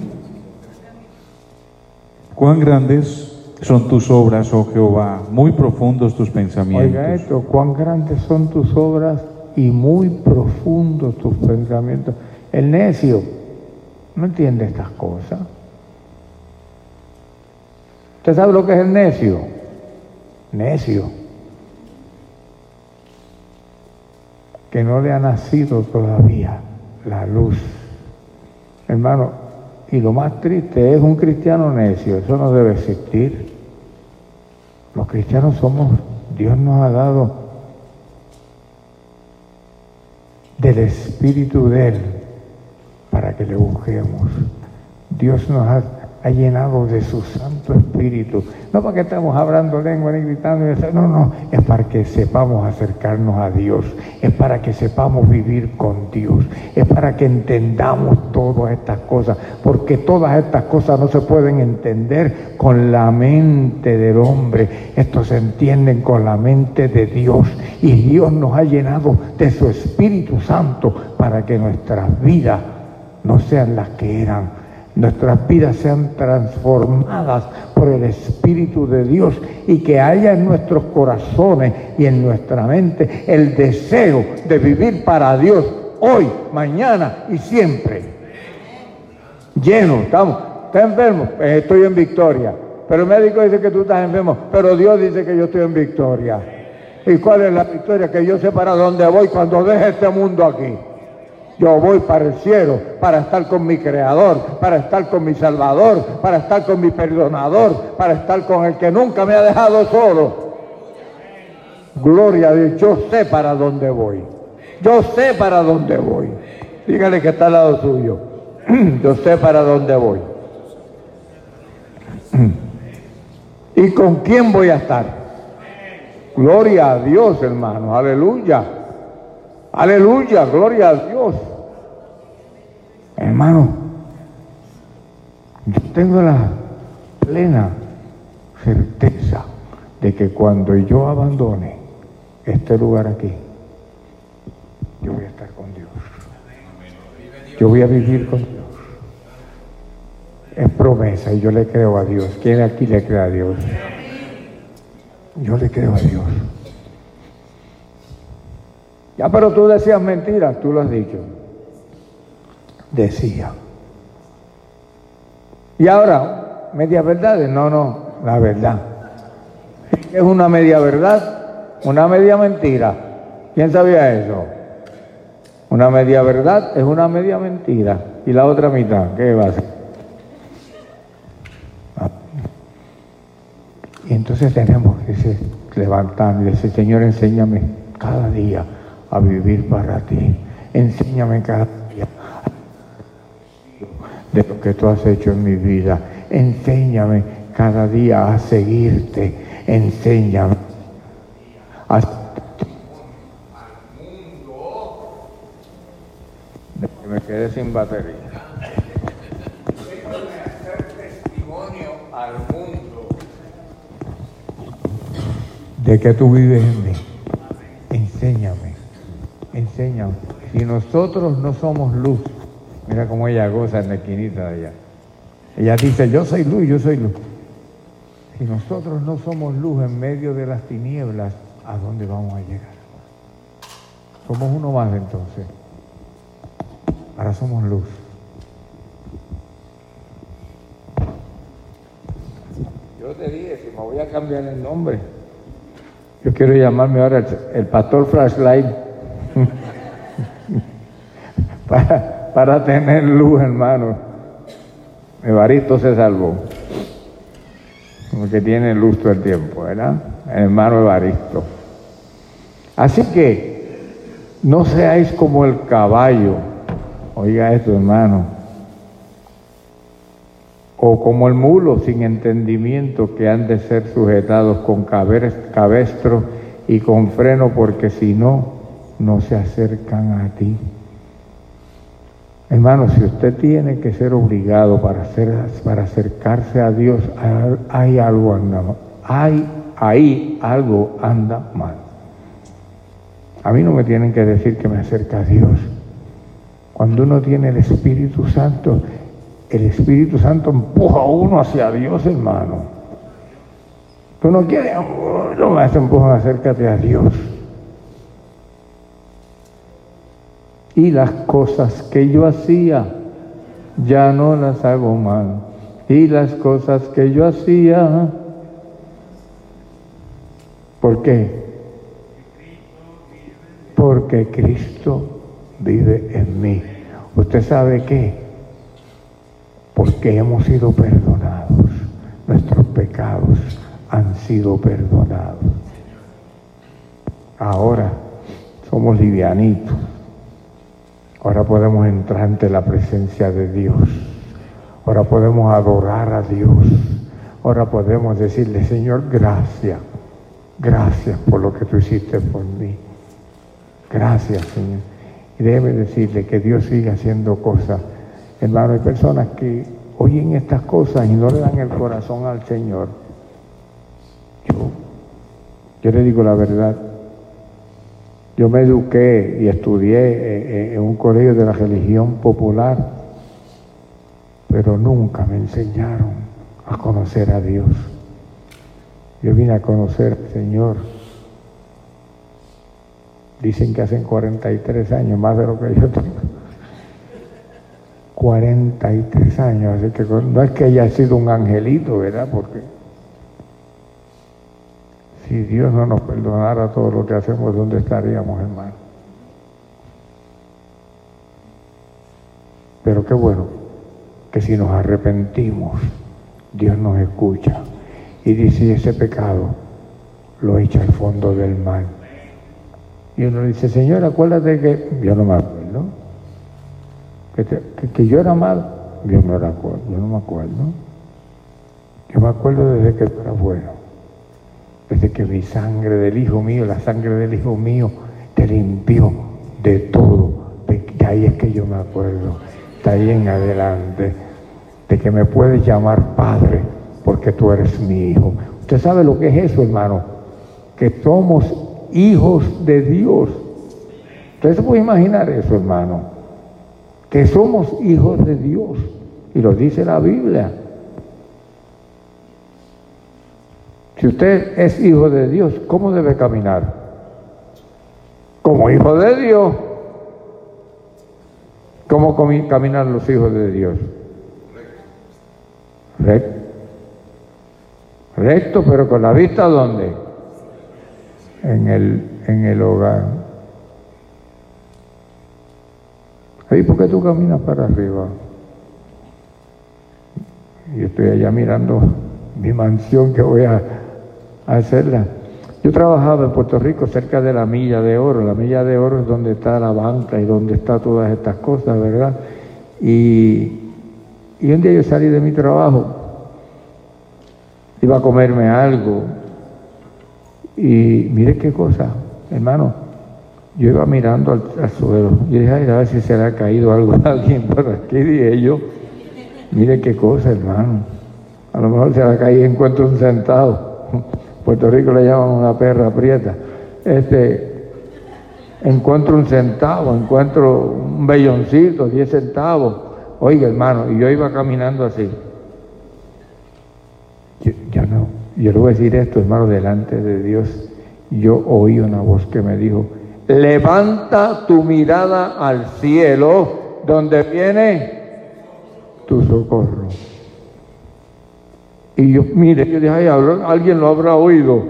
Cuán grandes son tus obras, oh Jehová, muy profundos tus pensamientos. Oiga esto, cuán grandes son tus obras y muy profundos tus pensamientos. El necio no entiende estas cosas. ¿Usted sabe lo que es el necio? Necio. Que no le ha nacido todavía la luz. Hermano, y lo más triste es un cristiano necio. Eso no debe existir. Los cristianos somos, Dios nos ha dado del Espíritu de Él para que le busquemos. Dios nos ha, ha llenado de su Santo Espíritu. No para que estemos hablando lengua ni gritando, no, no, es para que sepamos acercarnos a Dios, es para que sepamos vivir con Dios, es para que entendamos todas estas cosas, porque todas estas cosas no se pueden entender con la mente del hombre, esto se entienden con la mente de Dios, y Dios nos ha llenado de su Espíritu Santo para que nuestras vidas no sean las que eran nuestras vidas sean transformadas por el Espíritu de Dios y que haya en nuestros corazones y en nuestra mente el deseo de vivir para Dios hoy, mañana y siempre. Lleno, estamos, ¿estás enfermo? Eh, estoy en victoria. Pero el médico dice que tú estás enfermo, pero Dios dice que yo estoy en victoria. ¿Y cuál es la victoria? Que yo sé para dónde voy cuando deje este mundo aquí. Yo voy para el cielo, para estar con mi Creador, para estar con mi Salvador, para estar con mi Perdonador, para estar con el que nunca me ha dejado solo. Gloria a Dios, yo sé para dónde voy. Yo sé para dónde voy. Dígale que está al lado suyo. Yo sé para dónde voy. ¿Y con quién voy a estar? Gloria a Dios, hermano. Aleluya. Aleluya, gloria a Dios. Hermano, yo tengo la plena certeza de que cuando yo abandone este lugar aquí, yo voy a estar con Dios. Yo voy a vivir con Dios. Es promesa y yo le creo a Dios. ¿Quién aquí le cree a Dios? Yo le creo a Dios. Ya, pero tú decías mentiras, tú lo has dicho. Decía. Y ahora, media verdades, no, no, la verdad. ¿Qué es una media verdad? Una media mentira. ¿Quién sabía eso? Una media verdad es una media mentira. ¿Y la otra mitad? ¿Qué va a ser? Y entonces tenemos que levantarnos y decir, Señor, enséñame cada día a vivir para ti. Enséñame cada día de lo que tú has hecho en mi vida. Enséñame cada día a seguirte. Enséñame a al mundo. De que me quedé sin batería. Enséñame a hacer testimonio al mundo de que tú vives en mí. Enséñame. Enséñame. Si nosotros no somos luz, mira cómo ella goza en la esquinita de allá. Ella dice, yo soy luz, yo soy luz. Si nosotros no somos luz en medio de las tinieblas, ¿a dónde vamos a llegar? Somos uno más entonces. Ahora somos luz. Yo te dije, si me voy a cambiar el nombre, yo quiero llamarme ahora el, el pastor Flashlight. para, para tener luz, hermano. Evaristo se salvó. Porque tiene luz todo el tiempo, ¿verdad? El hermano Evaristo. Así que no seáis como el caballo. Oiga esto, hermano. O como el mulo sin entendimiento, que han de ser sujetados con cabestro y con freno, porque si no, no se acercan a ti. Hermano, si usted tiene que ser obligado para, hacer, para acercarse a Dios, hay algo anda mal. Hay, ahí algo anda mal. A mí no me tienen que decir que me acerque a Dios. Cuando uno tiene el Espíritu Santo, el Espíritu Santo empuja a uno hacia Dios, hermano. Tú no quieres, no me empujan, acércate a Dios. Y las cosas que yo hacía, ya no las hago mal. Y las cosas que yo hacía, ¿por qué? Porque Cristo vive en mí. ¿Usted sabe qué? Porque hemos sido perdonados. Nuestros pecados han sido perdonados. Ahora somos livianitos. Ahora podemos entrar ante la presencia de Dios. Ahora podemos adorar a Dios. Ahora podemos decirle, Señor, gracias. Gracias por lo que tú hiciste por mí. Gracias, Señor. Y déjeme decirle que Dios sigue haciendo cosas. Hermano, hay personas que oyen estas cosas y no le dan el corazón al Señor. Yo, yo le digo la verdad. Yo me eduqué y estudié en un colegio de la religión popular, pero nunca me enseñaron a conocer a Dios. Yo vine a conocer al Señor. Dicen que hacen cuarenta y tres años, más de lo que yo tengo. cuarenta y tres años, así que no es que haya sido un angelito, ¿verdad? Porque si Dios no nos perdonara todo lo que hacemos, ¿dónde estaríamos, hermano? Pero qué bueno que si nos arrepentimos, Dios nos escucha y dice, ese pecado lo echa al fondo del mar. Y uno dice, Señor, acuérdate que yo no me acuerdo, que, te, que, que yo era malo, yo no era acuerdo, yo no me acuerdo. Yo me acuerdo desde que era bueno, desde que mi sangre del Hijo mío, la sangre del Hijo mío, te limpió de todo. De, de ahí es que yo me acuerdo, de ahí en adelante, de que me puedes llamar Padre, porque tú eres mi Hijo. ¿Usted sabe lo que es eso, hermano? Que somos hijos de Dios. ¿Usted se puede imaginar eso, hermano? Que somos hijos de Dios. Y lo dice la Biblia. Si usted es hijo de Dios, ¿cómo debe caminar? Como hijo de Dios. ¿Cómo caminan los hijos de Dios? Recto. Recto, pero con la vista ¿dónde? En el, en el hogar. ¿Y por qué tú caminas para arriba? Y estoy allá mirando mi mansión que voy a, a hacerla. Yo trabajaba en Puerto Rico cerca de la Milla de Oro. La Milla de Oro es donde está la banca y donde está todas estas cosas, ¿verdad? Y, y un día yo salí de mi trabajo, iba a comerme algo, y mire qué cosa, hermano, yo iba mirando al, al suelo, yo dije, ay, a ver si se le ha caído algo a alguien por aquí, dije yo, mire qué cosa, hermano, a lo mejor se le ha caído, encuentro un centavo, Puerto Rico le llaman una perra prieta, este, encuentro un centavo, encuentro un belloncito, diez centavos, oiga, hermano, y yo iba caminando así. Yo, yo no, yo le voy a decir esto, hermano, delante de Dios. Yo oí una voz que me dijo, levanta tu mirada al cielo, donde viene tu socorro. Y yo, mire, yo dije, ay, alguien lo habrá oído.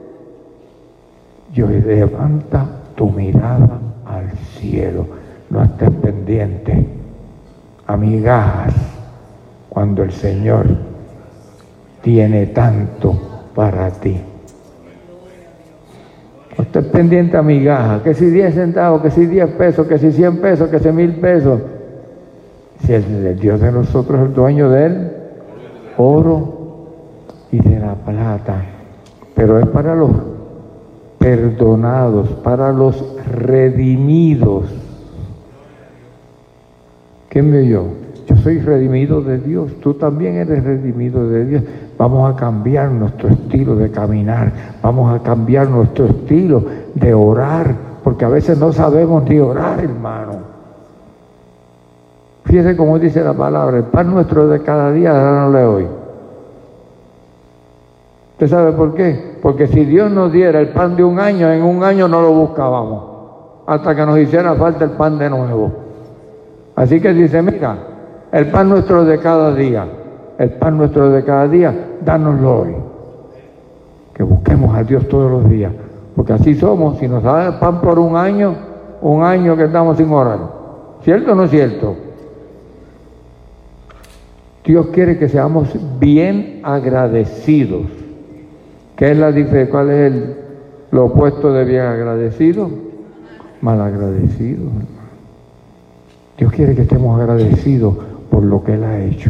Yo dije, levanta tu mirada al cielo, no estés pendiente a migajas, cuando el Señor tiene tanto para ti. No estés pendiente a migajas, que si diez centavos, que si diez pesos, que si cien pesos, que si mil pesos. Si el, el Dios de nosotros es el dueño del oro y de la plata, pero es para los perdonados, para los redimidos. ¿Quién me oyó? Yo soy redimido de Dios, tú también eres redimido de Dios. Vamos a cambiar nuestro estilo de caminar, vamos a cambiar nuestro estilo de orar, porque a veces no sabemos ni orar, hermano. Fíjese cómo dice la palabra, el pan nuestro de cada día, dánosle hoy. ¿Usted sabe por qué? Porque si Dios nos diera el pan de un año, en un año no lo buscábamos, hasta que nos hiciera falta el pan de nuevo. Así que dice, mira, el pan nuestro de cada día, el pan nuestro de cada día, dánoslo hoy. Que busquemos a Dios todos los días, porque así somos. Si nos da el pan por un año, un año que estamos sin orar. ¿Cierto o no es cierto? Dios quiere que seamos bien agradecidos. ¿Qué es la diferencia? ¿Cuál es el, lo opuesto de bien agradecido? Malagradecido. Dios quiere que estemos agradecidos por lo que Él ha hecho.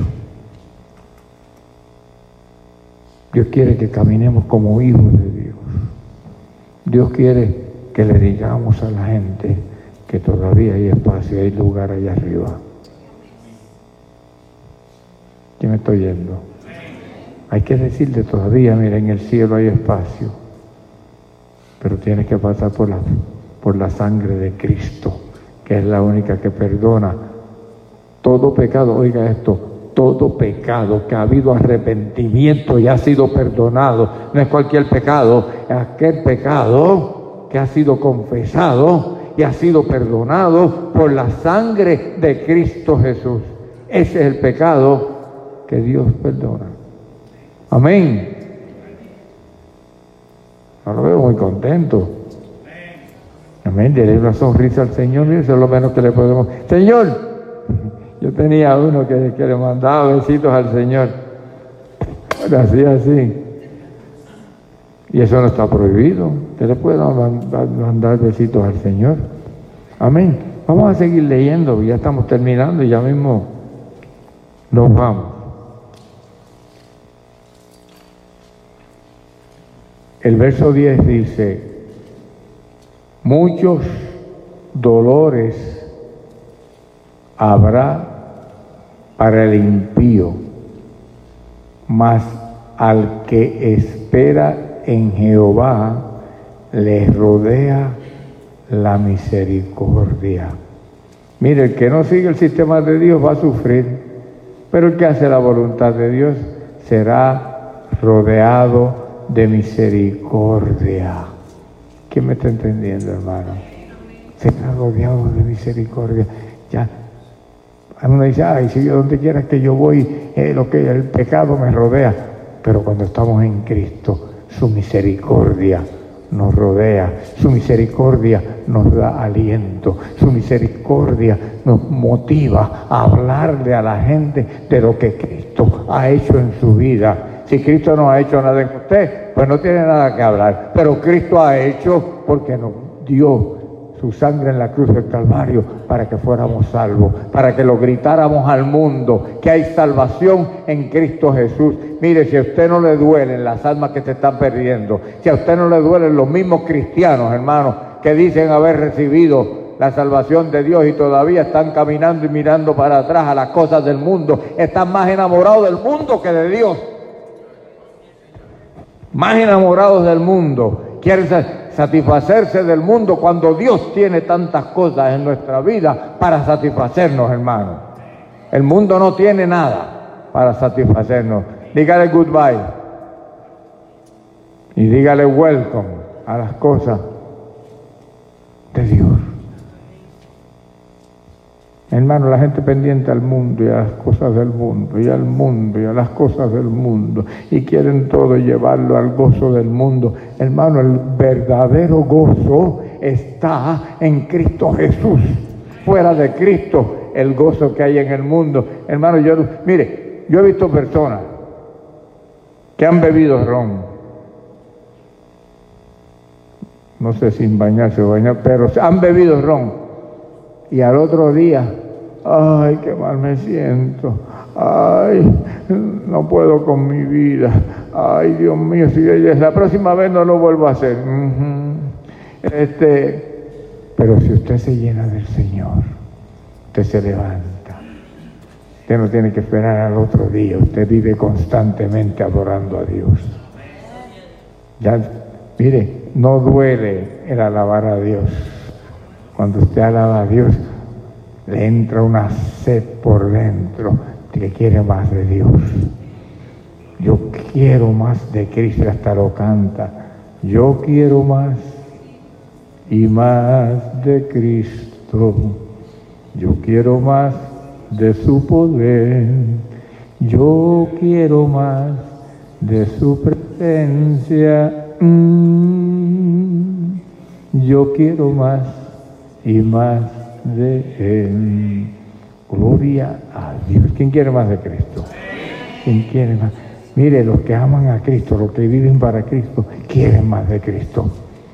Dios quiere que caminemos como hijos de Dios. Dios quiere que le digamos a la gente que todavía hay espacio, hay lugar allá arriba. ¿Quién me estoy yendo? Hay que decirle todavía, mira, en el cielo hay espacio, pero tienes que pasar por la, por la sangre de Cristo, que es la única que perdona todo pecado. Oiga esto, todo pecado, que ha habido arrepentimiento y ha sido perdonado. No es cualquier pecado, es aquel pecado que ha sido confesado y ha sido perdonado por la sangre de Cristo Jesús. Ese es el pecado que Dios perdona. Amén. No lo veo muy contento. Amén. Dele una sonrisa al Señor, y eso es lo menos que le podemos. Señor, yo tenía uno que, que le mandaba besitos al Señor. Le hacía así. Y eso no está prohibido. Usted le puede mandar, mandar besitos al Señor. Amén. Vamos a seguir leyendo, ya estamos terminando y ya mismo nos vamos. El verso diez dice: muchos dolores habrá para el impío, mas al que espera en Jehová le rodea la misericordia. Mire, el que no sigue el sistema de Dios va a sufrir, pero el que hace la voluntad de Dios será rodeado de misericordia. ¿Quién me está entendiendo, hermano? Será rodeado de misericordia. Ya, uno dice, ay, si yo donde quiera que yo voy, eh, lo que el pecado me rodea. Pero cuando estamos en Cristo, su misericordia nos rodea, su misericordia nos da aliento, su misericordia nos motiva a hablarle a la gente de lo que Cristo ha hecho en su vida. Si Cristo no ha hecho nada en usted, pues no tiene nada que hablar, pero Cristo ha hecho porque nos dio su sangre en la cruz del Calvario para que fuéramos salvos, para que lo gritáramos al mundo, que hay salvación en Cristo Jesús. Mire, si a usted no le duelen las almas que se están perdiendo, si a usted no le duelen los mismos cristianos, hermanos, que dicen haber recibido la salvación de Dios y todavía están caminando y mirando para atrás a las cosas del mundo, están más enamorados del mundo que de Dios. Más enamorados del mundo, quieren satisfacerse del mundo cuando Dios tiene tantas cosas en nuestra vida para satisfacernos, hermanos. El mundo no tiene nada para satisfacernos. Dígale goodbye y dígale welcome a las cosas de Dios. Hermano, la gente pendiente al mundo y a las cosas del mundo, y al mundo y a las cosas del mundo, y quieren todo llevarlo al gozo del mundo. Hermano, el verdadero gozo está en Cristo Jesús. Fuera de Cristo, el gozo que hay en el mundo. Hermano, yo, mire, yo he visto personas que han bebido ron, no sé sin bañarse o bañar, pero han bebido ron, y al otro día, ay, qué mal me siento, ay, no puedo con mi vida, ay, Dios mío, si la próxima vez no lo vuelvo a hacer. Uh-huh. Este, pero si usted se llena del Señor, usted se levanta. Usted no tiene que esperar al otro día, usted vive constantemente adorando a Dios. Ya, mire, no duele el alabar a Dios. Cuando usted alaba a Dios, le entra una sed por dentro que quiere más de Dios. Yo quiero más de Cristo, hasta lo canta. Yo quiero más y más de Cristo. Yo quiero más de su poder. Yo quiero más de su presencia. Mm, yo quiero más y más de Él. Gloria a Dios. ¿Quién quiere más de Cristo? ¿Quién quiere más? Mire, los que aman a Cristo, los que viven para Cristo, quieren más de Cristo.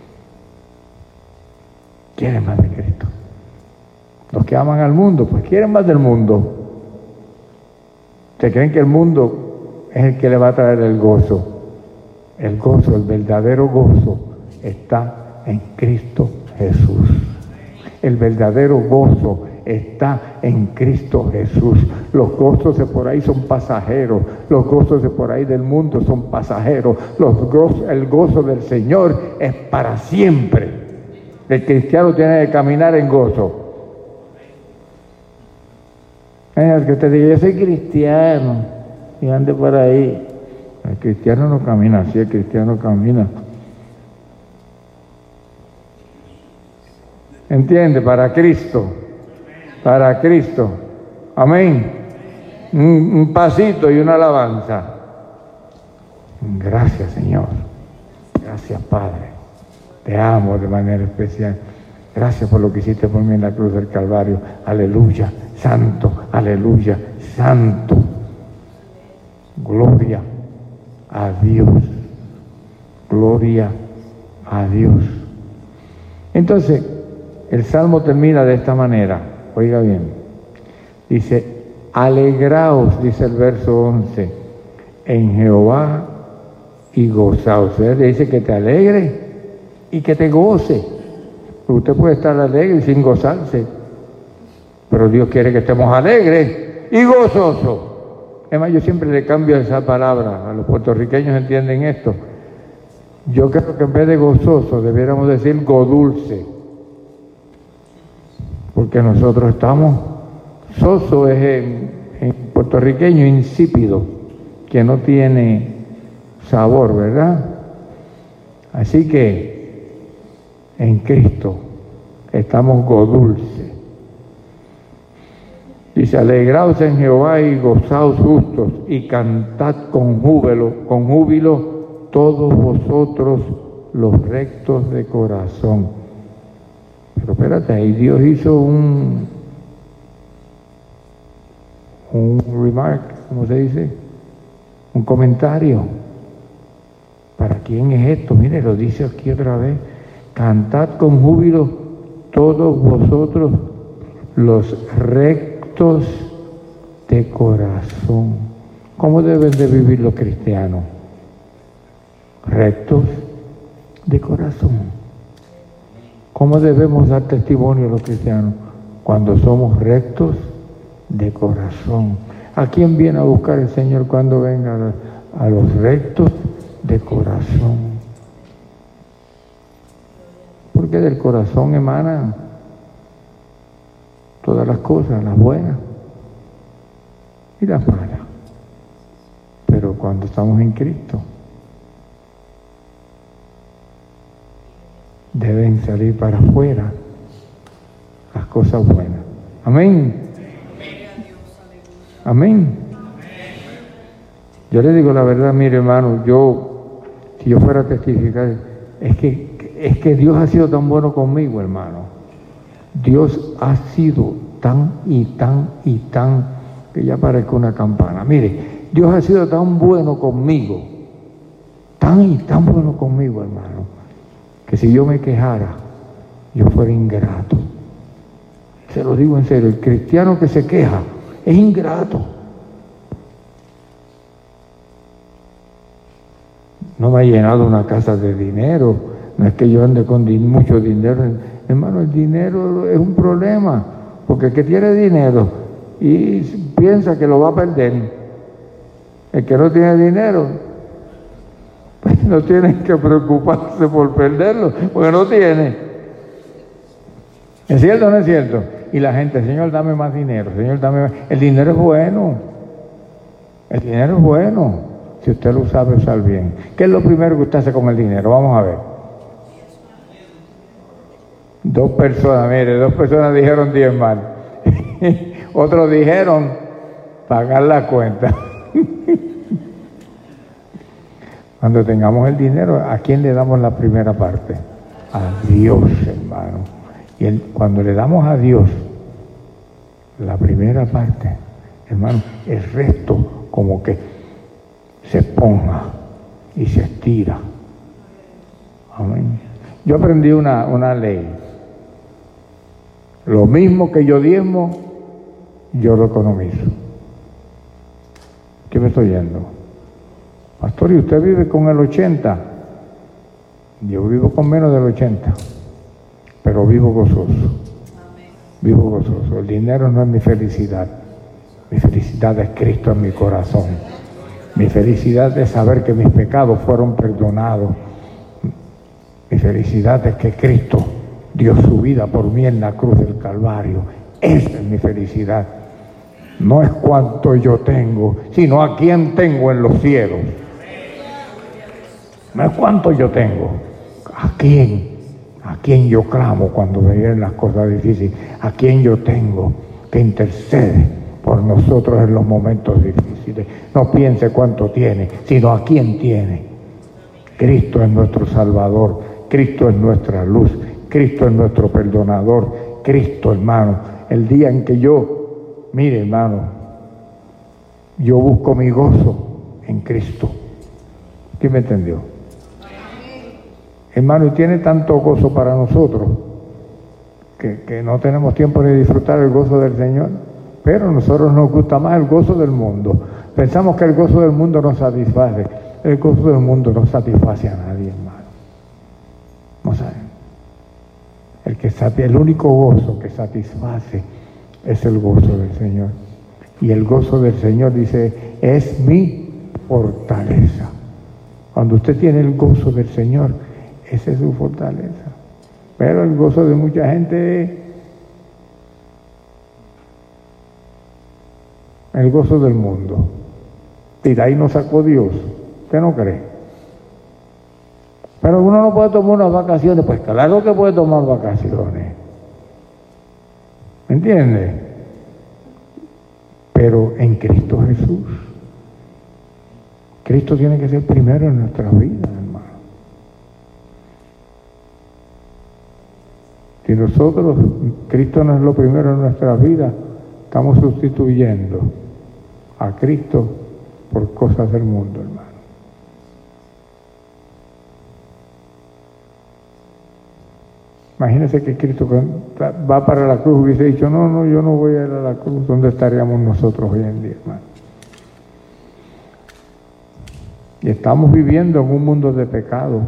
Quieren más de Cristo. Los que aman al mundo, pues quieren más del mundo. ¿Se creen que el mundo es el que le va a traer el gozo? El gozo, el verdadero gozo, está en Cristo Jesús. El verdadero gozo está en Cristo Jesús. Los gozos de por ahí son pasajeros. Los gozos de por ahí del mundo son pasajeros. Los gozos, el gozo del Señor es para siempre. El cristiano tiene que caminar en gozo. El que te diga, yo soy cristiano, y ande por ahí. El cristiano no camina así, el cristiano camina. ¿Entiende? Para Cristo. Para Cristo. Amén. Un, un pasito y una alabanza. Gracias, Señor. Gracias, Padre. Te amo de manera especial. Gracias por lo que hiciste por mí en la cruz del Calvario. Aleluya. Santo. Aleluya. Santo. Gloria a Dios. Gloria a Dios. Entonces, el Salmo termina de esta manera. Oiga bien. Dice, alegraos, dice el verso once, en Jehová y gozaos. Él dice que te alegre y que te goce. Usted puede estar alegre sin gozarse, pero Dios quiere que estemos alegres y gozosos. Además, yo siempre le cambio esa palabra. A los puertorriqueños entienden esto. Yo creo que en vez de gozoso debiéramos decir godulce, porque nosotros estamos, soso es en, en puertorriqueño insípido, que no tiene sabor, ¿verdad? Así que en Cristo estamos godulce. Dice, alegraos en Jehová y gozaos justos, y cantad con júbilo, con júbilo todos vosotros los rectos de corazón. Pero espérate, ahí Dios hizo un, un remark, ¿cómo se dice? Un comentario. ¿Para quién es esto? Mire, lo dice aquí otra vez. Cantad con júbilo todos vosotros los rectos de corazón. ¿Cómo deben de vivir los cristianos? Rectos de corazón. ¿Cómo debemos dar testimonio a los cristianos? Cuando somos rectos de corazón. ¿A quién viene a buscar el Señor cuando venga? A los rectos de corazón. Porque del corazón emanan todas las cosas, las buenas y las malas. Pero cuando estamos en Cristo, deben salir para afuera las cosas buenas. Amén. Amén. Yo le digo la verdad, mire hermano, yo, si yo fuera a testificar, es que, es que Dios ha sido tan bueno conmigo, hermano. Dios ha sido tan y tan y tan, que ya parezca una campana. Mire, Dios ha sido tan bueno conmigo, tan y tan bueno conmigo, hermano, que si yo me quejara, yo fuera ingrato. Se lo digo en serio, el cristiano que se queja es ingrato. No me ha llenado una casa de dinero, no es que yo ande con din- mucho dinero. Hermano, el dinero es un problema, porque el que tiene dinero y piensa que lo va a perder, el que no tiene dinero, pues no tiene que preocuparse por perderlo, porque no tiene. ¿Es cierto o no es cierto? Y la gente, Señor, dame más dinero, Señor, dame más. El dinero es bueno, el dinero es bueno, si usted lo sabe usar bien. ¿Qué es lo primero que usted hace con el dinero? Vamos a ver. Dos personas, mire, dos personas dijeron diezmar. Otros dijeron pagar la cuenta. Cuando tengamos el dinero, ¿a quién le damos la primera parte? A Dios, hermano. Y el, cuando le damos a Dios la primera parte, hermano, el resto como que se esponja y se estira. Amén. Yo aprendí una, una ley. Lo mismo que yo diezmo, yo lo economizo. ¿Qué me estoy yendo? Pastor, ¿y usted vive con el ochenta? Yo vivo con menos del ochenta, pero vivo gozoso. Vivo gozoso. El dinero no es mi felicidad. Mi felicidad es Cristo en mi corazón. Mi felicidad es saber que mis pecados fueron perdonados. Mi felicidad es que Cristo dio su vida por mí en la cruz del Calvario. Esa es mi felicidad. No es cuánto yo tengo, sino a quién tengo en los cielos. No es cuánto yo tengo, a quién, a quién yo clamo cuando me vienen las cosas difíciles, a quién yo tengo que intercede por nosotros en los momentos difíciles. No piense cuánto tiene, sino a quién tiene. Cristo es nuestro Salvador, Cristo es nuestra luz, Cristo es nuestro perdonador, Cristo, hermano. El día en que yo, mire, hermano, yo busco mi gozo en Cristo. ¿Quién me entendió? Hermano, y tiene tanto gozo para nosotros que, que no tenemos tiempo de disfrutar el gozo del Señor, pero a nosotros nos gusta más el gozo del mundo. Pensamos que el gozo del mundo nos satisface. El gozo del mundo no satisface a nadie, hermano. No saben. El, que, el único gozo que satisface es el gozo del Señor. Y el gozo del Señor, dice, es mi fortaleza. Cuando usted tiene el gozo del Señor, esa es su fortaleza. Pero el gozo de mucha gente es el gozo del mundo. Y de ahí nos sacó Dios. ¿Usted no cree? Pero uno no puede tomar unas vacaciones. Pues claro que puede tomar vacaciones. ¿Me entiende? Pero en Cristo Jesús. Cristo tiene que ser primero en nuestras vidas, hermano. Si nosotros, Cristo no es lo primero en nuestras vidas, estamos sustituyendo a Cristo por cosas del mundo, hermano. Imagínense que Cristo va para la cruz y hubiese dicho, no, no, yo no voy a ir a la cruz. ¿Dónde estaríamos nosotros hoy en día, hermano? Y estamos viviendo en un mundo de pecado.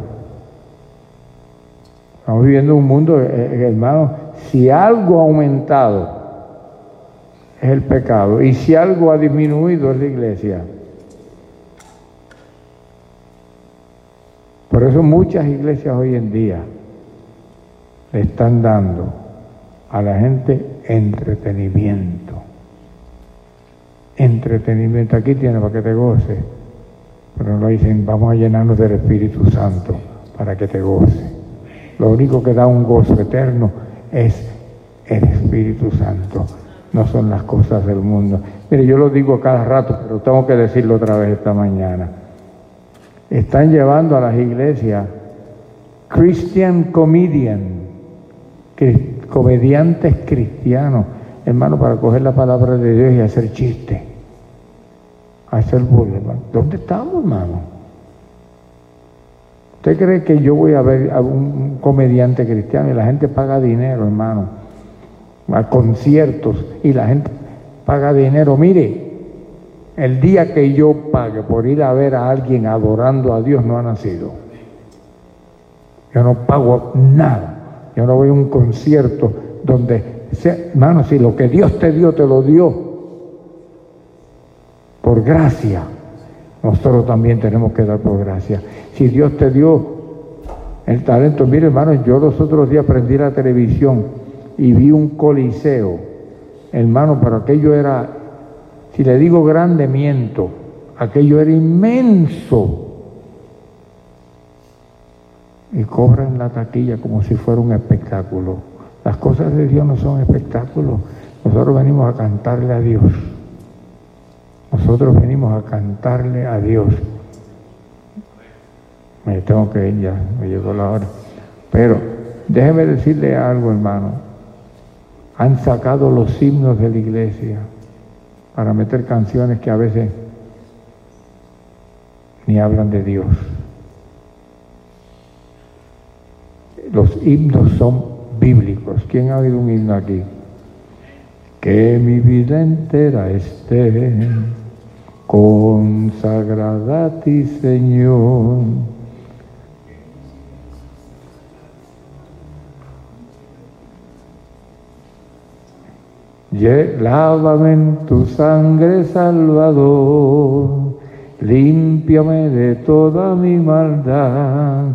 Estamos viviendo en un mundo, eh, hermano, si algo ha aumentado es el pecado, y si algo ha disminuido es la iglesia. Por eso muchas iglesias hoy en día le están dando a la gente entretenimiento. Entretenimiento. Aquí tiene para que te goces. Pero no dicen, vamos a llenarnos del Espíritu Santo para que te goces. Lo único que da un gozo eterno es el Espíritu Santo. No son las cosas del mundo. Mire, yo lo digo cada rato, pero tengo que decirlo otra vez esta mañana. Están llevando a las iglesias Christian comedian, comediantes cristianos, hermano, para coger la palabra de Dios y hacer chistes, hacer burla, hermano. ¿Dónde estamos, hermano? ¿Usted cree que yo voy a ver a un comediante cristiano y la gente paga dinero, hermano, a conciertos y la gente paga dinero? Mire, el día que yo pague por ir a ver a alguien adorando a Dios no ha nacido. Yo no pago nada. Yo no voy a un concierto donde, hermano, si lo que Dios te dio, te lo dio por gracia, nosotros también tenemos que dar por gracia. Si Dios te dio el talento, mire, hermano, yo los otros días prendí la televisión y vi un coliseo, hermano, pero aquello era, si le digo grande, miento, aquello era inmenso. Y cobran la taquilla como si fuera un espectáculo. Las cosas de Dios no son espectáculos. Nosotros venimos a cantarle a Dios. Nosotros venimos a cantarle a Dios. Me tengo que ir ya, me llegó la hora. Pero déjeme decirle algo, hermano. Han sacado los himnos de la iglesia para meter canciones que a veces ni hablan de Dios. Los himnos son bíblicos. ¿Quién ha oído un himno aquí? Que mi vida entera esté consagrada a ti, Señor. Lávame en tu sangre, Salvador, límpiame de toda mi maldad,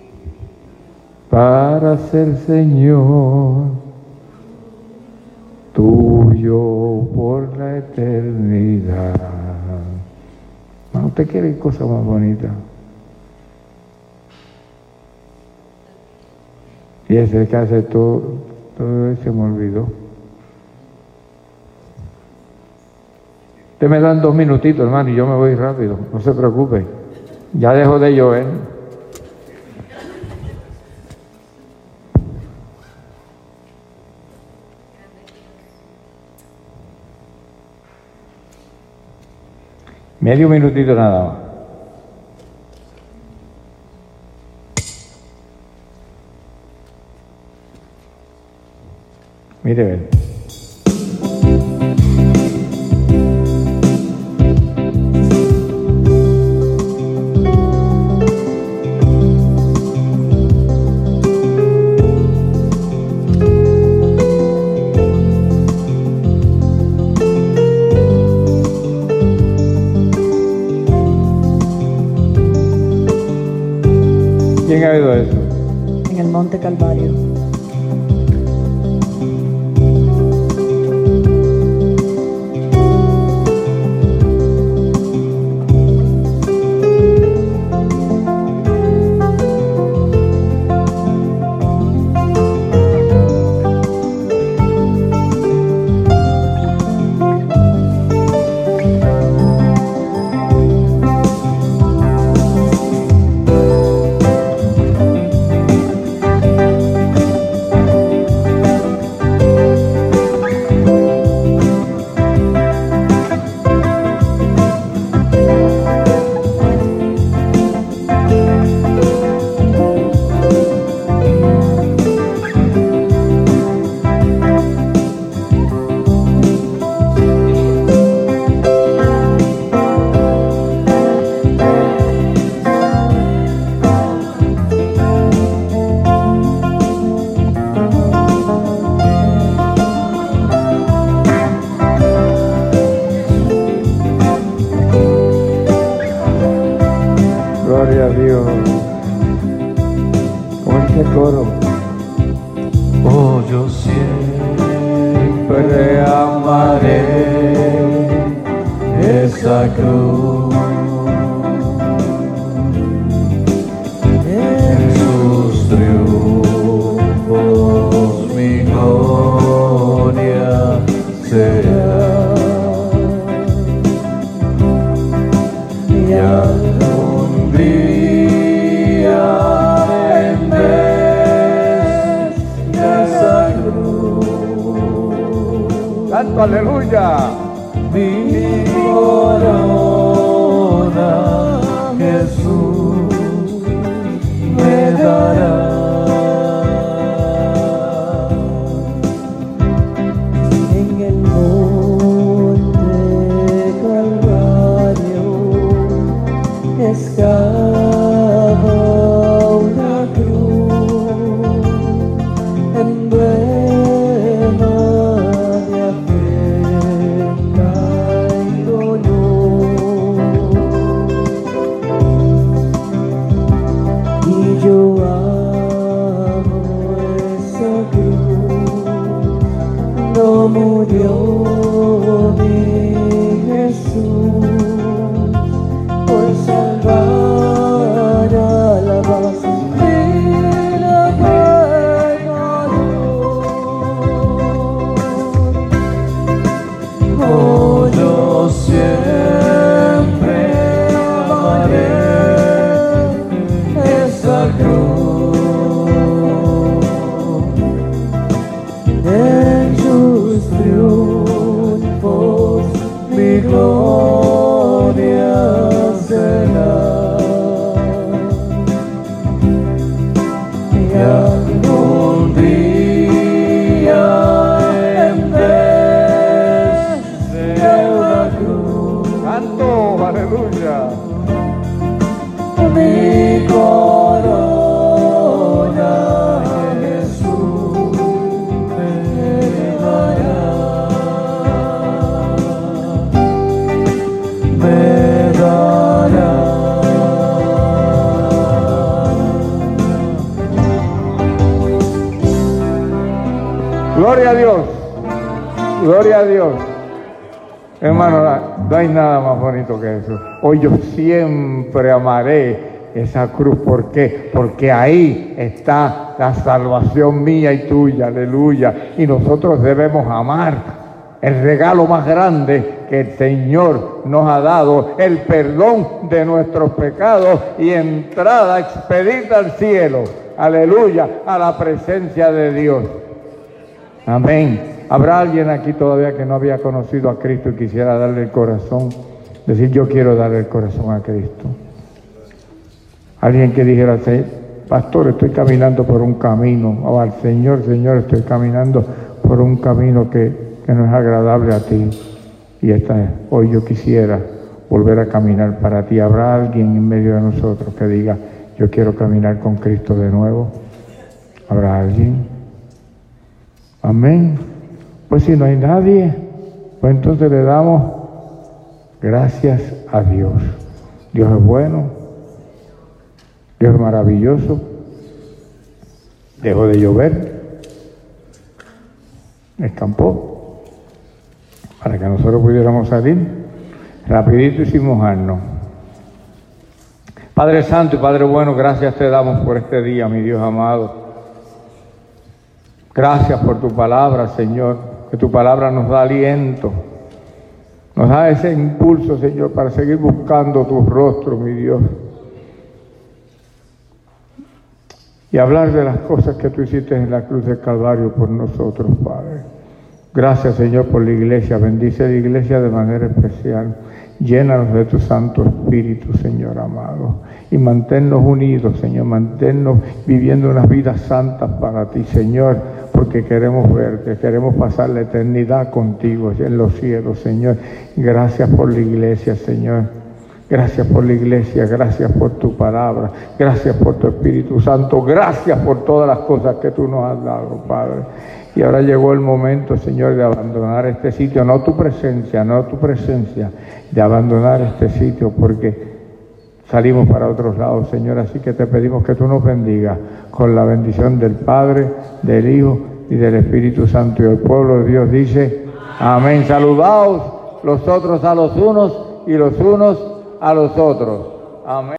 para ser Señor tuyo por la eternidad. ¿No usted quiere cosa más bonita? Y ese que hace todo, todo eso se me olvidó. Usted me dan dos minutitos, hermano, y yo me voy rápido, no se preocupe. Ya dejo de llover. Medio minutito nada más. Mire, ven. ¿Quién ha oído eso? En el Monte Calvario. Gloria a Dios. ¿Cómo dice el coro? Oh, yo siempre amaré esa cruz, en sus triunfos mi gloria será. Y algún día en vez de esa cruz, ¡Santo aleluya! mi corona Jesús me dará. En el Monte Calvario estaba una cruz emblema de afrenta y dolor, y yo amo esa cruz. No murió mi Jesús por salvar a la base de la pecador. Oh, yo siempre amaré esa cruz, en sus triunfos mi gloria será. Y algún día en vez de la cruz, ¡Santo aleluya! mi corona Jesús me dará, me dará. ¡Gloria a Dios! Gloria a Dios. Hermano, no hay nada más bonito que eso. Hoy yo siempre amaré esa cruz. ¿Por qué? Porque ahí está la salvación mía y tuya, aleluya. Y nosotros debemos amar el regalo más grande que el Señor nos ha dado, el perdón de nuestros pecados y entrada expedita al cielo, aleluya, a la presencia de Dios. Amén. ¿Habrá alguien aquí todavía que no había conocido a Cristo y quisiera darle el corazón? Decir, yo quiero darle el corazón a Cristo. Alguien que dijera, pastor, estoy caminando por un camino, o al Señor, Señor, estoy caminando por un camino que, que no es agradable a ti. Y esta es, hoy yo quisiera volver a caminar para ti. ¿Habrá alguien en medio de nosotros que diga, yo quiero caminar con Cristo de nuevo? ¿Habrá alguien? Amén. Pues si no hay nadie, pues entonces le damos gracias a Dios. Dios es bueno, Dios es maravilloso. Dejó de llover, escampó, para que nosotros pudiéramos salir rapidito y sin mojarnos. Padre Santo y Padre bueno, gracias te damos por este día, mi Dios amado. Gracias por tu palabra, Señor, que tu palabra nos da aliento, nos da ese impulso, Señor, para seguir buscando tu rostro, mi Dios, y hablar de las cosas que tú hiciste en la cruz del Calvario por nosotros, Padre. Gracias, Señor, por la iglesia. Bendice la iglesia de manera especial. Llénanos de tu Santo Espíritu, Señor amado, y manténnos unidos, Señor, manténnos viviendo unas vidas santas para ti, Señor, porque queremos verte, queremos pasar la eternidad contigo en los cielos, Señor. Gracias por la iglesia, Señor. Gracias por la iglesia, gracias por tu palabra, gracias por tu Espíritu Santo, gracias por todas las cosas que tú nos has dado, Padre. Y ahora llegó el momento, Señor, de abandonar este sitio, no tu presencia, no tu presencia, de abandonar este sitio porque salimos para otros lados, Señor. Así que te pedimos que tú nos bendigas con la bendición del Padre, del Hijo y del Espíritu Santo. Y el pueblo de Dios dice, amén. Saludaos los otros a los unos y los unos a los otros. Amén.